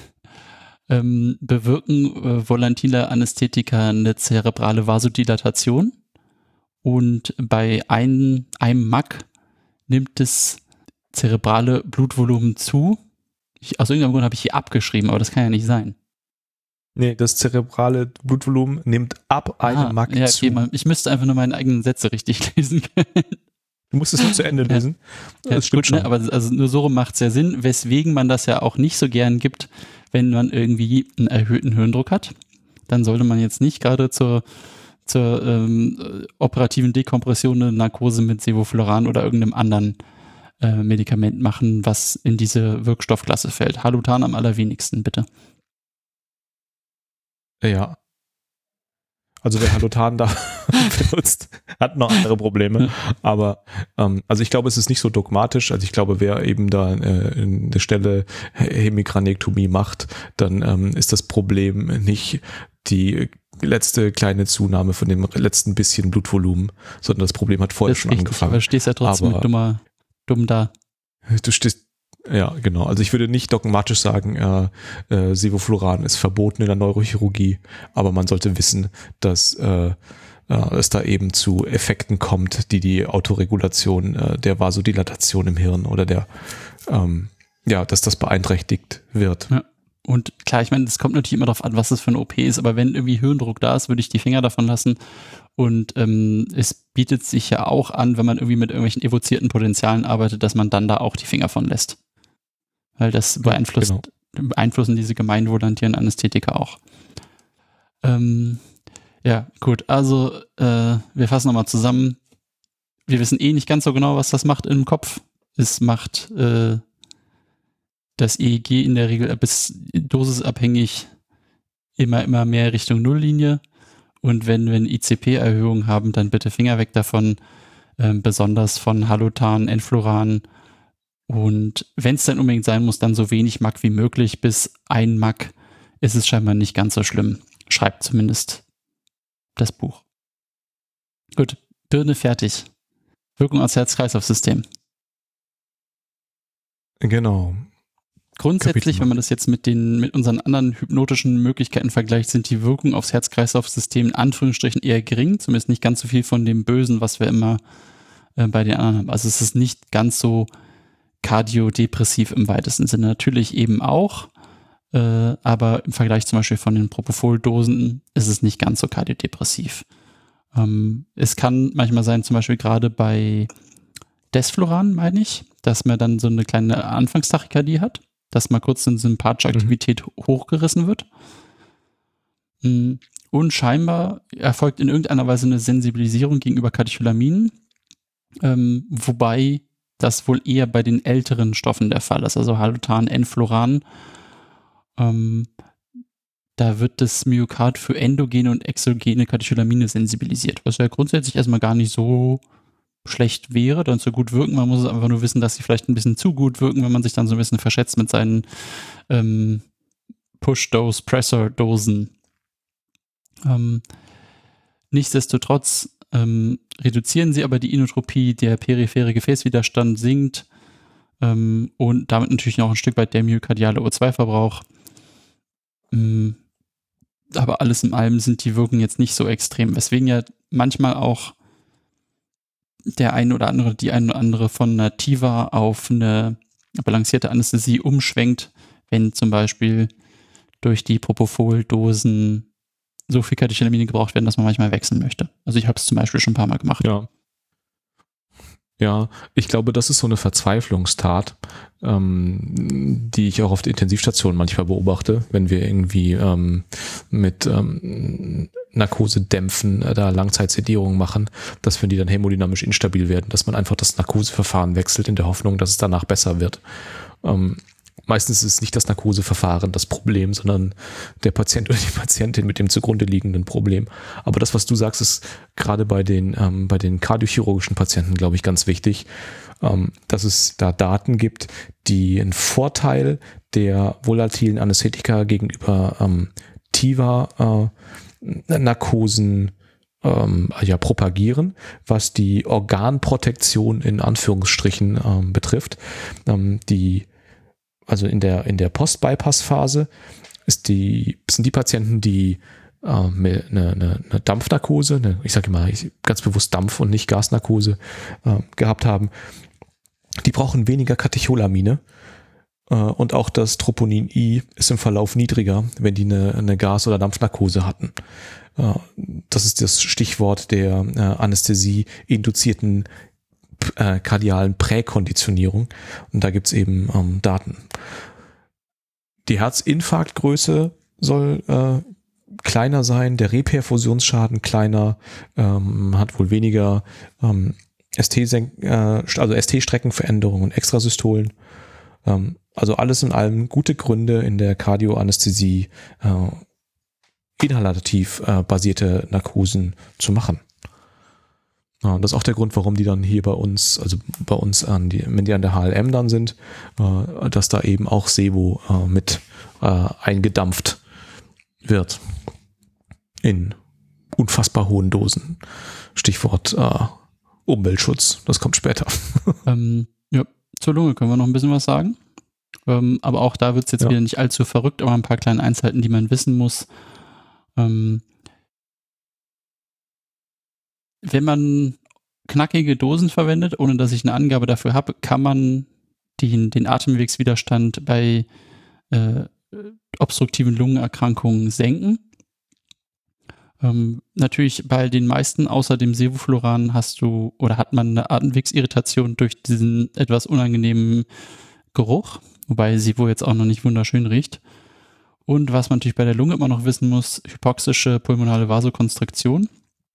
Bewirken volatile Anästhetika eine zerebrale Vasodilatation und bei einem Mach nimmt das zerebrale Blutvolumen zu. Aus irgendeinem Grund habe ich hier abgeschrieben, aber das kann ja nicht sein. Nee, das zerebrale Blutvolumen nimmt ab einem Mach zu. Okay, ich müsste einfach nur meine eigenen Sätze richtig lesen können. Du musst es nur zu Ende lesen. Ja, das stimmt gut, schon. Ne? Aber also nur so macht es ja Sinn, weswegen man das ja auch nicht so gern gibt, wenn man irgendwie einen erhöhten Hirndruck hat. Dann sollte man jetzt nicht gerade zur operativen Dekompression eine Narkose mit Sevofloran oder irgendeinem anderen Medikament machen, was in diese Wirkstoffklasse fällt. Halutan am allerwenigsten, bitte. Ja. Also wer Halutan da benutzt, hat noch andere Probleme. Aber also ich glaube, es ist nicht so dogmatisch. Also ich glaube, wer eben da eine Stelle Hemikranektomie macht, dann ist das Problem nicht die letzte kleine Zunahme von dem letzten bisschen Blutvolumen, sondern das Problem hat vorher schon angefangen. Aber du stehst ja trotzdem dumm da. Du stehst Ja, genau. Also ich würde nicht dogmatisch sagen, Sevofluran ist verboten in der Neurochirurgie, aber man sollte wissen, dass es da eben zu Effekten kommt, die Autoregulation der Vasodilatation im Hirn oder dass das beeinträchtigt wird. Ja. Und klar, ich meine, das kommt natürlich immer darauf an, was das für eine OP ist, aber wenn irgendwie Hirndruck da ist, würde ich die Finger davon lassen. Und es bietet sich ja auch an, wenn man irgendwie mit irgendwelchen evozierten Potenzialen arbeitet, dass man dann da auch die Finger von lässt. Weil das beeinflussen diese gemeinvolantierenden Anästhetika auch. Ja, gut, also wir fassen nochmal zusammen. Wir wissen nicht ganz so genau, was das macht im Kopf. Es macht das EEG in der Regel bis dosisabhängig immer mehr Richtung Nulllinie. Und wenn wir eine ICP-Erhöhung haben, dann bitte Finger weg davon, besonders von Halotan, Enfluran. Und wenn es dann unbedingt sein muss, dann so wenig Mac wie möglich. Bis 1 Mac ist es scheinbar nicht ganz so schlimm. Schreibt zumindest das Buch. Gut, Birne fertig. Wirkung aufs Herz-Kreislauf-System. Genau. Grundsätzlich, wenn man das jetzt mit unseren anderen hypnotischen Möglichkeiten vergleicht, sind die Wirkungen aufs Herz-Kreislauf-System in Anführungsstrichen eher gering, zumindest nicht ganz so viel von dem Bösen, was wir immer bei den anderen haben. Also es ist nicht ganz so kardiodepressiv im weitesten Sinne. Natürlich eben auch, aber im Vergleich zum Beispiel von den Propofol-Dosen ist es nicht ganz so kardiodepressiv. Es kann manchmal sein, zum Beispiel gerade bei Desfluran, meine ich, dass man dann so eine kleine Anfangstachykardie hat, dass mal kurz eine sympathische Aktivität hochgerissen wird. Und scheinbar erfolgt in irgendeiner Weise eine Sensibilisierung gegenüber Katecholaminen, wobei das wohl eher bei den älteren Stoffen der Fall ist, also Halotan, Enfluran. Da wird das Myokard für endogene und exogene Katecholamine sensibilisiert, was ja grundsätzlich erstmal gar nicht so schlecht wäre, dann so gut wirken. Man muss es einfach nur wissen, dass sie vielleicht ein bisschen zu gut wirken, wenn man sich dann so ein bisschen verschätzt mit seinen Push-Dose-Pressor-Dosen. Nichtsdestotrotz reduzieren sie aber die Inotropie, der periphere Gefäßwiderstand sinkt und damit natürlich noch ein Stück weit der myokardiale O2-Verbrauch. Aber alles in allem sind die Wirkungen jetzt nicht so extrem, weswegen ja manchmal auch der eine oder andere von einer TIVA auf eine balancierte Anästhesie umschwenkt, wenn zum Beispiel durch die Propofol-Dosen so viel Katecholamine gebraucht werden, dass man manchmal wechseln möchte. Also ich habe es zum Beispiel schon ein paar Mal gemacht. Ja, ich glaube, das ist so eine Verzweiflungstat, die ich auch auf der Intensivstation manchmal beobachte, wenn wir irgendwie mit Narkosedämpfen da Langzeitsedierung machen, dass wenn die dann hämodynamisch instabil werden, dass man einfach das Narkoseverfahren wechselt in der Hoffnung, dass es danach besser wird. Meistens ist es nicht das Narkoseverfahren das Problem, sondern der Patient oder die Patientin mit dem zugrunde liegenden Problem. Aber das, was du sagst, ist gerade bei den kardiochirurgischen Patienten, glaube ich, ganz wichtig, dass es da Daten gibt, die einen Vorteil der volatilen Anästhetika gegenüber TIVA-Narkosen propagieren, was die Organprotektion in Anführungsstrichen betrifft. Also in der Post-Bypass-Phase sind die Patienten, die eine Dampfnarkose, ich sage mal ganz bewusst Dampf- und nicht Gasnarkose gehabt haben, die brauchen weniger Katecholamine und auch das Troponin I ist im Verlauf niedriger, wenn die eine Gas- oder Dampfnarkose hatten. Das ist das Stichwort der Anästhesie-induzierten kardialen Präkonditionierung und da gibt es eben Daten. Die Herzinfarktgröße soll kleiner sein, der Reperfusionsschaden kleiner, hat wohl weniger ST-Streckenveränderungen und Extrasystolen. Also alles in allem gute Gründe in der Kardioanästhesie inhalativ basierte Narkosen zu machen. Ja, das ist auch der Grund, warum die dann hier bei uns wenn die an der HLM dann sind, dass da eben auch Sevo mit eingedampft wird in unfassbar hohen Dosen. Stichwort Umweltschutz, das kommt später. Ja, zur Lunge können wir noch ein bisschen was sagen. Aber auch da wird es jetzt wieder nicht allzu verrückt, aber ein paar kleine Einzelheiten, die man wissen muss. Wenn man knackige Dosen verwendet, ohne dass ich eine Angabe dafür habe, kann man den Atemwegswiderstand bei obstruktiven Lungenerkrankungen senken. Natürlich bei den meisten außer dem Sevofluran hat man eine Atemwegsirritation durch diesen etwas unangenehmen Geruch, wobei Sevo jetzt auch noch nicht wunderschön riecht. Und was man natürlich bei der Lunge immer noch wissen muss, hypoxische pulmonale Vasokonstriktion.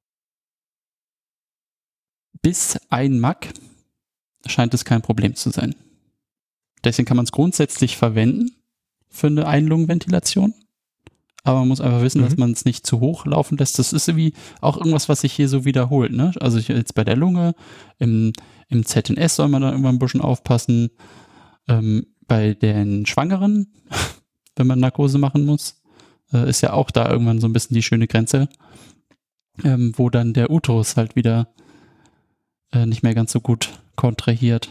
Bis 1 Mack scheint es kein Problem zu sein. Deswegen kann man es grundsätzlich verwenden für eine Einlungenventilation. Aber man muss einfach wissen, dass man es nicht zu hoch laufen lässt. Das ist irgendwie auch irgendwas, was sich hier so wiederholt. Ne? Also jetzt bei der Lunge, im ZNS soll man da irgendwann ein bisschen aufpassen. Bei den Schwangeren, wenn man Narkose machen muss, ist ja auch da irgendwann so ein bisschen die schöne Grenze, wo dann der Uterus halt wieder nicht mehr ganz so gut kontrahiert.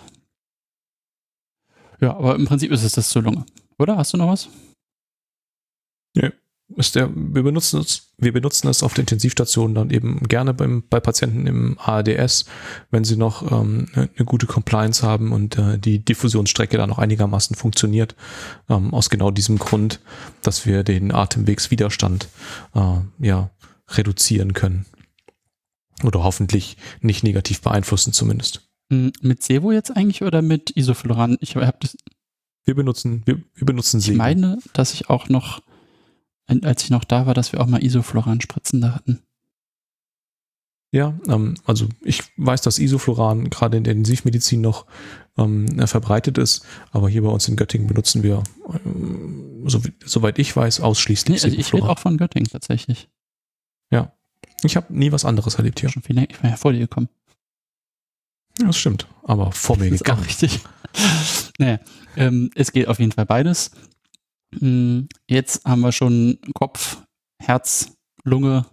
Ja, aber im Prinzip ist es das zur Lunge. Oder? Hast du noch was? Ja. Wir benutzen es auf der Intensivstation dann eben gerne bei Patienten im ARDS, wenn sie noch eine gute Compliance haben und die Diffusionsstrecke dann noch einigermaßen funktioniert, aus genau diesem Grund, dass wir den Atemwegswiderstand reduzieren können oder hoffentlich nicht negativ beeinflussen zumindest. Mit Sevo jetzt eigentlich oder mit Isofluran? Wir benutzen Sevo. Ich meine, dass ich auch noch, als ich noch da war, dass wir auch mal Isofluran-Spritzen da hatten. Ja, also ich weiß, dass Isofluran gerade in der Intensivmedizin noch verbreitet ist, aber hier bei uns in Göttingen benutzen wir, soweit ich weiß, ausschließlich Sevofluran. Ich rede auch von Göttingen tatsächlich. Ja, ich habe nie was anderes erlebt hier. Schon viel länger, ich bin ja vor dir gekommen. Ja, das stimmt, aber vor mir gekommen. Das ist auch richtig. Naja, es geht auf jeden Fall beides. Jetzt haben wir schon Kopf, Herz, Lunge.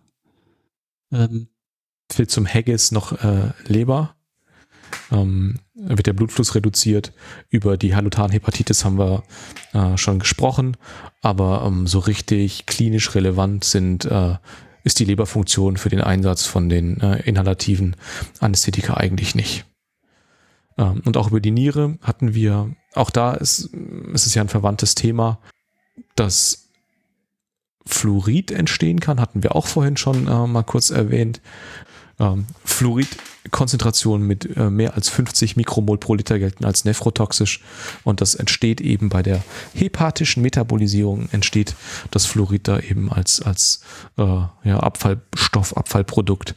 Fehlt zum Haggis noch Leber. Wird der Blutfluss reduziert. Über die Hallutan-Hepatitis haben wir schon gesprochen, aber so richtig klinisch relevant ist die Leberfunktion für den Einsatz von den inhalativen Anästhetika eigentlich nicht. Und auch über die Niere hatten wir, auch da ist es ja ein verwandtes Thema, dass Fluorid entstehen kann, hatten wir auch vorhin schon mal kurz erwähnt. Fluoridkonzentrationen mit mehr als 50 Mikromol pro Liter gelten als nephrotoxisch und das entsteht eben bei der hepatischen Metabolisierung, entsteht das Fluorid da eben als Abfallstoff, Abfallprodukt.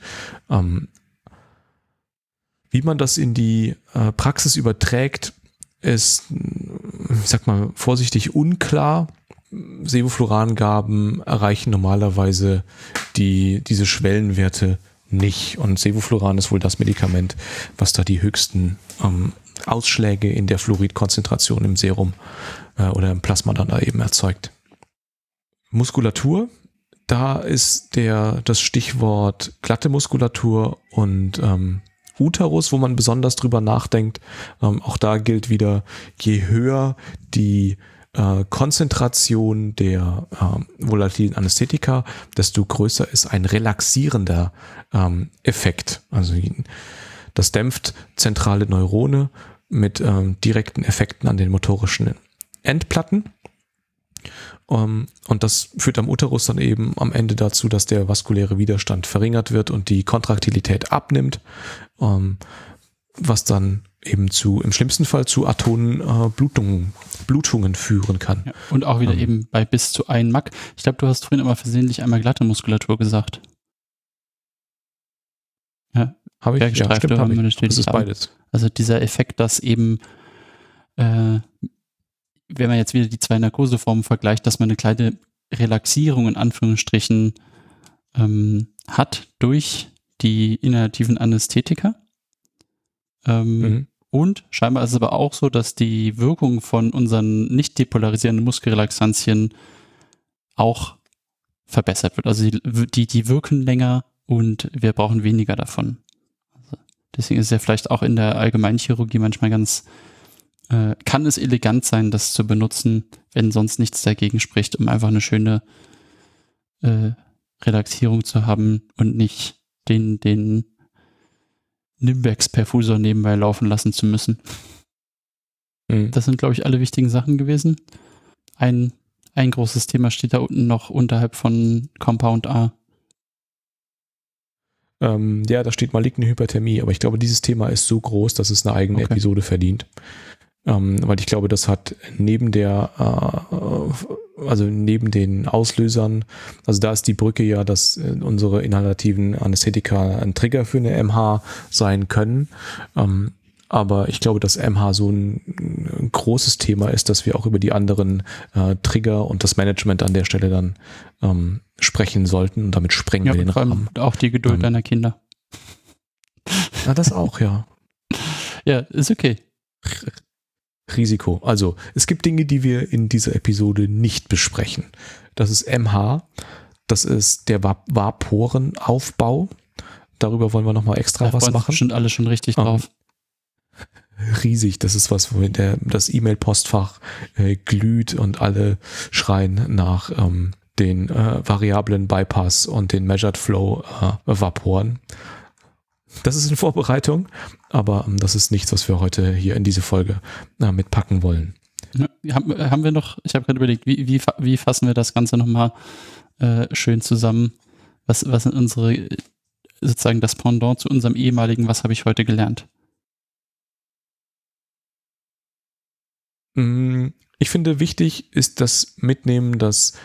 Wie man das in die Praxis überträgt, ist, ich sag mal vorsichtig, unklar. Sevoflurangaben erreichen normalerweise diese Schwellenwerte nicht. Und Sevofluran ist wohl das Medikament, was da die höchsten Ausschläge in der Fluoridkonzentration im Serum oder im Plasma dann da eben erzeugt. Muskulatur, da ist das Stichwort glatte Muskulatur und Uterus, wo man besonders drüber nachdenkt. Auch da gilt wieder, je höher die Konzentration der volatilen Anästhetika, desto größer ist ein relaxierender Effekt. Also das dämpft zentrale Neurone mit direkten Effekten an den motorischen Endplatten. Und das führt am Uterus dann eben am Ende dazu, dass der vaskuläre Widerstand verringert wird und die Kontraktilität abnimmt, was dann eben im schlimmsten Fall zu atonen Blutungen führen kann. Ja, und auch wieder eben bei bis zu 1 Mack. Ich glaube, du hast vorhin immer versehentlich einmal glatte Muskulatur gesagt. Ja, habe ich? Ja, stimmt, habe ich. Das ist beides. Also dieser Effekt, dass eben wenn man jetzt wieder die 2 Narkoseformen vergleicht, dass man eine kleine Relaxierung in Anführungsstrichen hat durch die inhalativen Anästhetika. Und scheinbar ist es aber auch so, dass die Wirkung von unseren nicht depolarisierenden Muskelrelaxantien auch verbessert wird. Also die wirken länger und wir brauchen weniger davon. Also deswegen ist es ja vielleicht auch in der Allgemeinchirurgie manchmal ganz kann es elegant sein, das zu benutzen, wenn sonst nichts dagegen spricht, um einfach eine schöne Relaxierung zu haben und nicht den Nimbex-Perfusor nebenbei laufen lassen zu müssen. Das sind, glaube ich, alle wichtigen Sachen gewesen. Ein großes Thema steht da unten noch unterhalb von Compound A. Ja, da steht maligne Hyperthermie, aber ich glaube, dieses Thema ist so groß, dass es eine eigene Episode verdient. Weil ich glaube, das hat neben den Auslösern, also da ist die Brücke ja, dass unsere inhalativen Anästhetika ein Trigger für eine MH sein können. Aber ich glaube, dass MH so ein großes Thema ist, dass wir auch über die anderen Trigger und das Management an der Stelle dann sprechen sollten. Und damit sprengen wir den Rahmen. Auch die Geduld deiner Kinder. Na, das auch, ja. Ja, ist okay. Risiko. Also, es gibt Dinge, die wir in dieser Episode nicht besprechen. Das ist MH, das ist der Vaporenaufbau. Darüber wollen wir nochmal extra was machen. Da sind alle schon richtig drauf. Riesig, das ist was, wo das E-Mail-Postfach glüht und alle schreien nach den variablen Bypass und den Measured Flow Vaporen. Das ist in Vorbereitung, aber das ist nichts, was wir heute hier in diese Folge mitpacken wollen. Haben wir noch, ich habe gerade überlegt, wie fassen wir das Ganze nochmal schön zusammen? Was sind unsere, sozusagen das Pendant zu unserem ehemaligen, was habe ich heute gelernt? Ich finde, wichtig ist das Mitnehmen, dass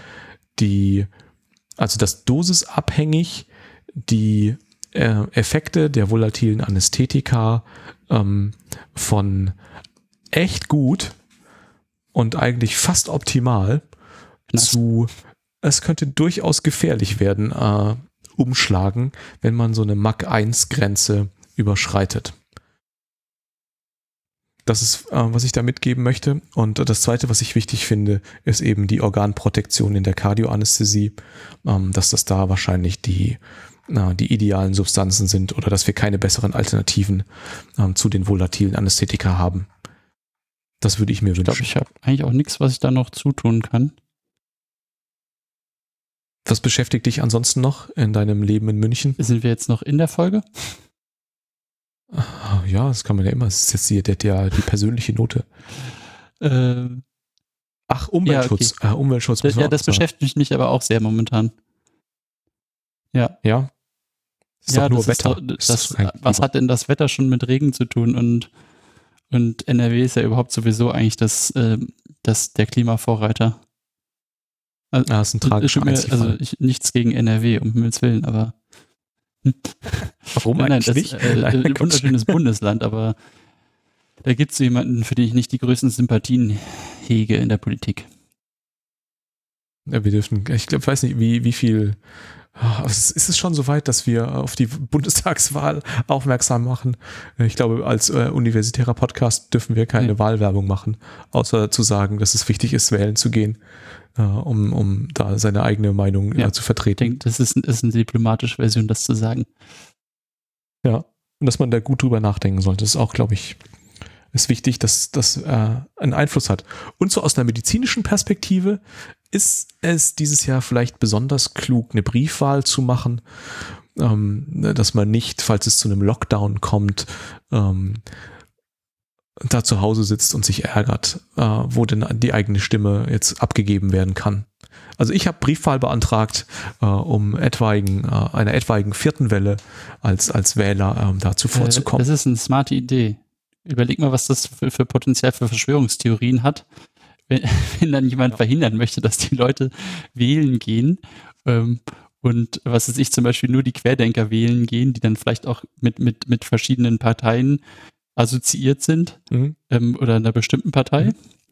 das dosisabhängig die Effekte der volatilen Anästhetika von echt gut und eigentlich fast optimal zu es könnte durchaus gefährlich werden, umschlagen, wenn man so eine Mach-1-Grenze überschreitet. Das ist, was ich da mitgeben möchte. Und das Zweite, was ich wichtig finde, ist eben die Organprotektion in der Kardioanästhesie, dass das da wahrscheinlich die idealen Substanzen sind oder dass wir keine besseren Alternativen zu den volatilen Anästhetika haben. Das würde ich mir wünschen. Ich habe eigentlich auch nichts, was ich da noch zutun kann. Was beschäftigt dich ansonsten noch in deinem Leben in München? Sind wir jetzt noch in der Folge? Ja, das kann man ja immer. Das ist jetzt die persönliche Note. Umweltschutz. Ja, okay. Umweltschutz. Das beschäftigt mich aber auch sehr momentan. Ja. Ja. Ist doch nur Wetter. Was hat denn das Wetter schon mit Regen zu tun? Und NRW ist ja überhaupt sowieso eigentlich der Klimavorreiter. Also, das ist ein tragischer Einzelfall. Nichts gegen NRW, um Himmels Willen, aber warum eigentlich nicht? Ein wunderschönes Bundesland, aber da gibt es jemanden, für den ich nicht die größten Sympathien hege in der Politik. Ja, wir dürfen, ich weiß nicht, wie viel. Ist es schon so weit, dass wir auf die Bundestagswahl aufmerksam machen? Ich glaube, als universitärer Podcast dürfen wir keine Wahlwerbung machen, außer zu sagen, dass es wichtig ist, wählen zu gehen, um da seine eigene Meinung zu vertreten. Ich denke, das ist eine diplomatische Version, das zu sagen. Ja, und dass man da gut drüber nachdenken sollte, ist auch, glaube ich, ist wichtig, dass das einen Einfluss hat. Und so aus einer medizinischen Perspektive ist es dieses Jahr vielleicht besonders klug, eine Briefwahl zu machen, dass man nicht, falls es zu einem Lockdown kommt, da zu Hause sitzt und sich ärgert, wo denn die eigene Stimme jetzt abgegeben werden kann. Also ich habe Briefwahl beantragt, um einer etwaigen vierten Welle als Wähler dazu vorzukommen. Das ist eine smarte Idee. Überleg mal, was das für Potenzial für Verschwörungstheorien hat, wenn dann jemand verhindern möchte, dass die Leute wählen gehen und was weiß ich, zum Beispiel nur die Querdenker wählen gehen, die dann vielleicht auch mit verschiedenen Parteien assoziiert sind oder einer bestimmten Partei.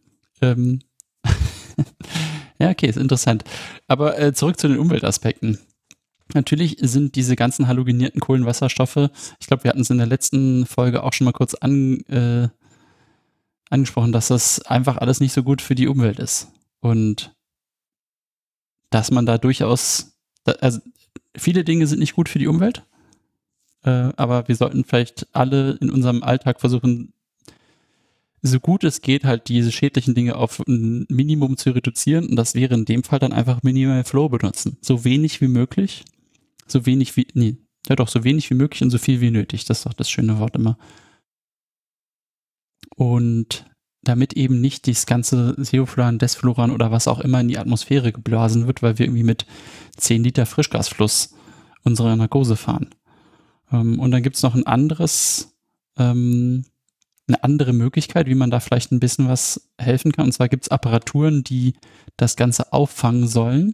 Ja, okay, ist interessant. Aber zurück zu den Umweltaspekten. Natürlich sind diese ganzen halogenierten Kohlenwasserstoffe, ich glaube, wir hatten es in der letzten Folge auch schon mal kurz angesprochen, dass das einfach alles nicht so gut für die Umwelt ist. Und dass man da durchaus, also viele Dinge sind nicht gut für die Umwelt, aber wir sollten vielleicht alle in unserem Alltag versuchen, so gut es geht, halt diese schädlichen Dinge auf ein Minimum zu reduzieren. Und das wäre in dem Fall dann einfach Minimal Flow benutzen. So wenig wie möglich, so wenig wie möglich und so viel wie nötig. Das ist doch das schöne Wort immer. Und damit eben nicht das ganze Seofluran, Desfluran oder was auch immer in die Atmosphäre geblasen wird, weil wir irgendwie mit 10 Liter Frischgasfluss unsere Narkose fahren. Und dann gibt es noch eine andere Möglichkeit, wie man da vielleicht ein bisschen was helfen kann. Und zwar gibt es Apparaturen, die das Ganze auffangen sollen,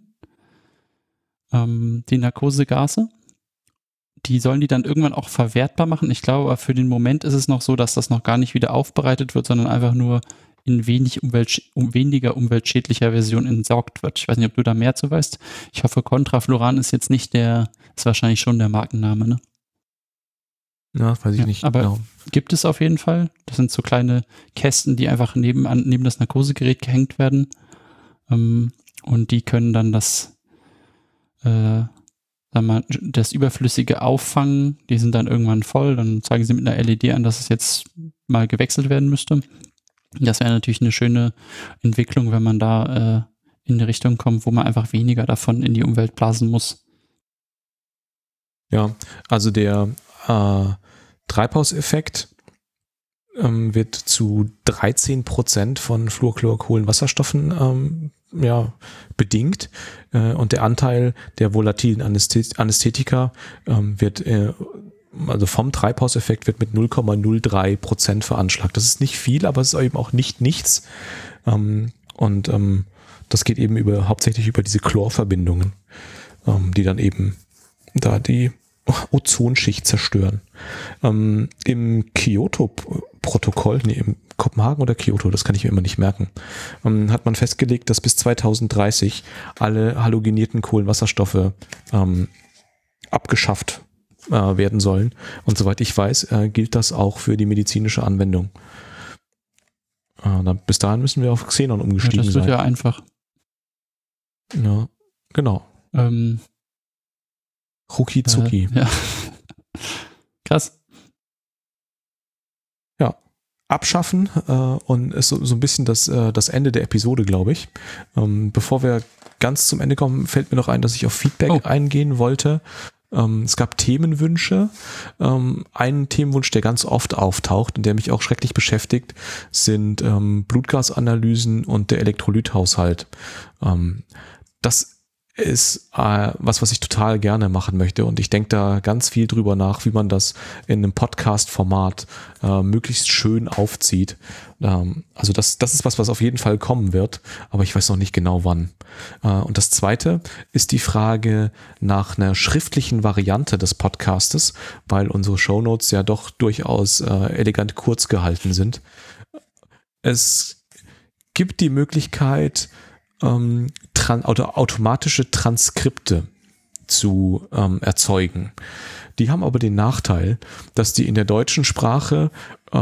die Narkosegase. Die sollen die dann irgendwann auch verwertbar machen. Ich glaube, aber für den Moment ist es noch so, dass das noch gar nicht wieder aufbereitet wird, sondern einfach nur in weniger umweltschädlicher Version entsorgt wird. Ich weiß nicht, ob du da mehr zu weißt. Ich hoffe, Contrafluran ist jetzt nicht ist wahrscheinlich schon der Markenname, ne? Ja, das weiß ich nicht. Aber genau. Gibt es auf jeden Fall. Das sind so kleine Kästen, die einfach neben das Narkosegerät gehängt werden. Und die können dann das Überflüssige auffangen. Die sind dann irgendwann voll. Dann zeigen sie mit einer LED an, dass es jetzt mal gewechselt werden müsste. Das wäre natürlich eine schöne Entwicklung, wenn man da in eine Richtung kommt, wo man einfach weniger davon in die Umwelt blasen muss. Ja, also der Treibhauseffekt wird zu 13% von Fluorchlorkohlenwasserstoffen bedingt, und der Anteil der volatilen Anästhetika wird also vom Treibhauseffekt wird mit 0,03% veranschlagt. Das ist nicht viel, aber es ist eben auch nicht nichts. Das geht eben hauptsächlich über diese Chlorverbindungen, die dann eben da die Ozonschicht zerstören. Im Kyoto-Protokoll, im Kopenhagen oder Kyoto, das kann ich mir immer nicht merken, hat man festgelegt, dass bis 2030 alle halogenierten Kohlenwasserstoffe abgeschafft werden sollen. Und soweit ich weiß, gilt das auch für die medizinische Anwendung. Bis dahin müssen wir auf Xenon umgestiegen sein. Das wird ja einfach. Ja, genau. Ruki Zuki. Ja. Krass. Ja, abschaffen und ist so ein bisschen das Ende der Episode, glaube ich. Bevor wir ganz zum Ende kommen, fällt mir noch ein, dass ich auf Feedback eingehen wollte. Es gab Themenwünsche. Ein Themenwunsch, der ganz oft auftaucht und der mich auch schrecklich beschäftigt, sind Blutgasanalysen und der Elektrolythaushalt. Das ist was ich total gerne machen möchte, und ich denke da ganz viel drüber nach, wie man das in einem Podcast-Format möglichst schön aufzieht. Also das ist was auf jeden Fall kommen wird, aber ich weiß noch nicht genau wann. Und das Zweite ist die Frage nach einer schriftlichen Variante des Podcastes, weil unsere Shownotes ja doch durchaus elegant kurz gehalten sind. Es gibt die Möglichkeit, automatische Transkripte zu erzeugen. Die haben aber den Nachteil, dass die in der deutschen Sprache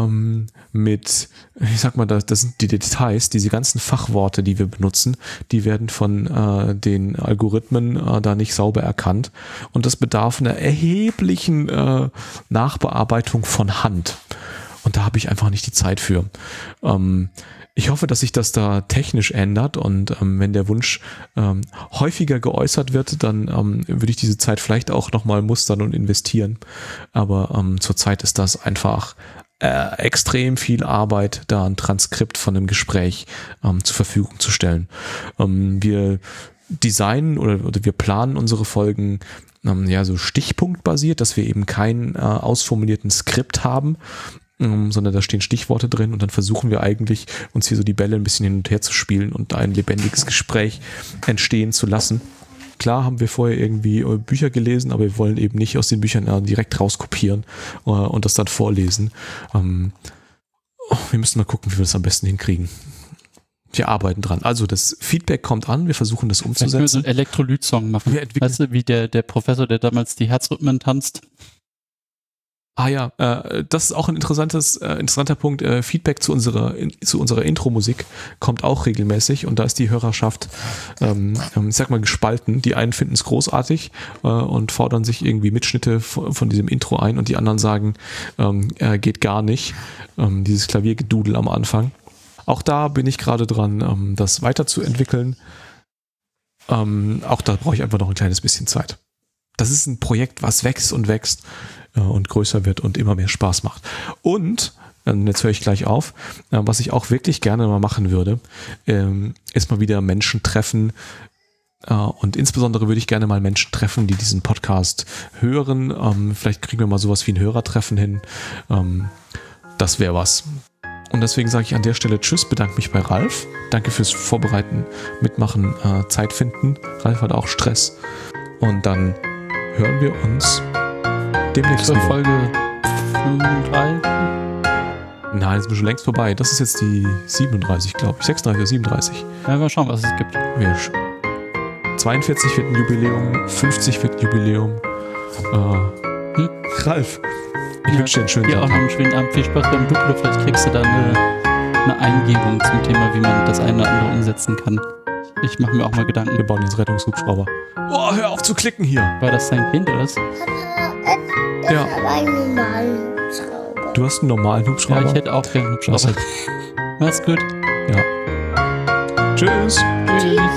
das sind die Details, diese ganzen Fachworte, die wir benutzen, die werden von den Algorithmen da nicht sauber erkannt, und das bedarf einer erheblichen Nachbearbeitung von Hand. Und da habe ich einfach nicht die Zeit für. Ich hoffe, dass sich das da technisch ändert, und wenn der Wunsch häufiger geäußert wird, dann würde ich diese Zeit vielleicht auch nochmal mustern und investieren. Aber zurzeit ist das einfach extrem viel Arbeit, da ein Transkript von einem Gespräch zur Verfügung zu stellen. Wir designen oder wir planen unsere Folgen so stichpunktbasiert, dass wir eben keinen ausformulierten Skript haben, sondern da stehen Stichworte drin, und dann versuchen wir eigentlich, uns hier so die Bälle ein bisschen hin und her zu spielen und ein lebendiges Gespräch entstehen zu lassen. Klar haben wir vorher irgendwie Bücher gelesen, aber wir wollen eben nicht aus den Büchern direkt rauskopieren und das dann vorlesen. Wir müssen mal gucken, wie wir das am besten hinkriegen. Wir arbeiten dran. Also das Feedback kommt an, wir versuchen das umzusetzen. Wir so einen Elektrolyt-Song machen. Weißt du, wie der Professor, der damals die Herzrhythmen tanzt? Das ist auch ein interessanter Punkt. Feedback zu unserer Intro-Musik kommt auch regelmäßig und da ist die Hörerschaft, ich sag mal, gespalten. Die einen finden es großartig und fordern sich irgendwie Mitschnitte von diesem Intro ein und die anderen sagen, geht gar nicht. Dieses Klaviergedudel am Anfang. Auch da bin ich gerade dran, das weiterzuentwickeln. Auch da brauche ich einfach noch ein kleines bisschen Zeit. Das ist ein Projekt, was wächst und wächst und größer wird und immer mehr Spaß macht. Und, jetzt höre ich gleich auf, was ich auch wirklich gerne mal machen würde, ist mal wieder Menschen treffen. Und insbesondere würde ich gerne mal Menschen treffen, die diesen Podcast hören. Vielleicht kriegen wir mal sowas wie ein Hörertreffen hin. Das wäre was. Und deswegen sage ich an der Stelle Tschüss, bedanke mich bei Ralf. Danke fürs Vorbereiten, Mitmachen, Zeit finden. Ralf hat auch Stress. Und dann hören wir uns demnächst zur wieder. Folge 35. Nein, das ist schon längst vorbei. Das ist jetzt die 37, glaube ich. 36 oder 37. Ja, mal schauen, was es gibt. 42 wird ein Jubiläum, 50 wird ein Jubiläum. Ralf, ich wünsche dir einen schönen Dir Tag. auch noch einen schönen Abend. Viel Spaß beim Duplo. Vielleicht kriegst du da eine Eingebung zum Thema, wie man das eine oder andere umsetzen kann. Ich mache mir auch mal Gedanken. Wir bauen jetzt Rettungshubschrauber. Oh, hör auf zu klicken hier. War das dein Kind oder was? Ich Ja. habe einen normalen Hubschrauber. Du hast einen normalen Hubschrauber? Ja, ich hätte auch gerne einen Hubschrauber. Mach's gut. Ja. Tschüss. Tschüss.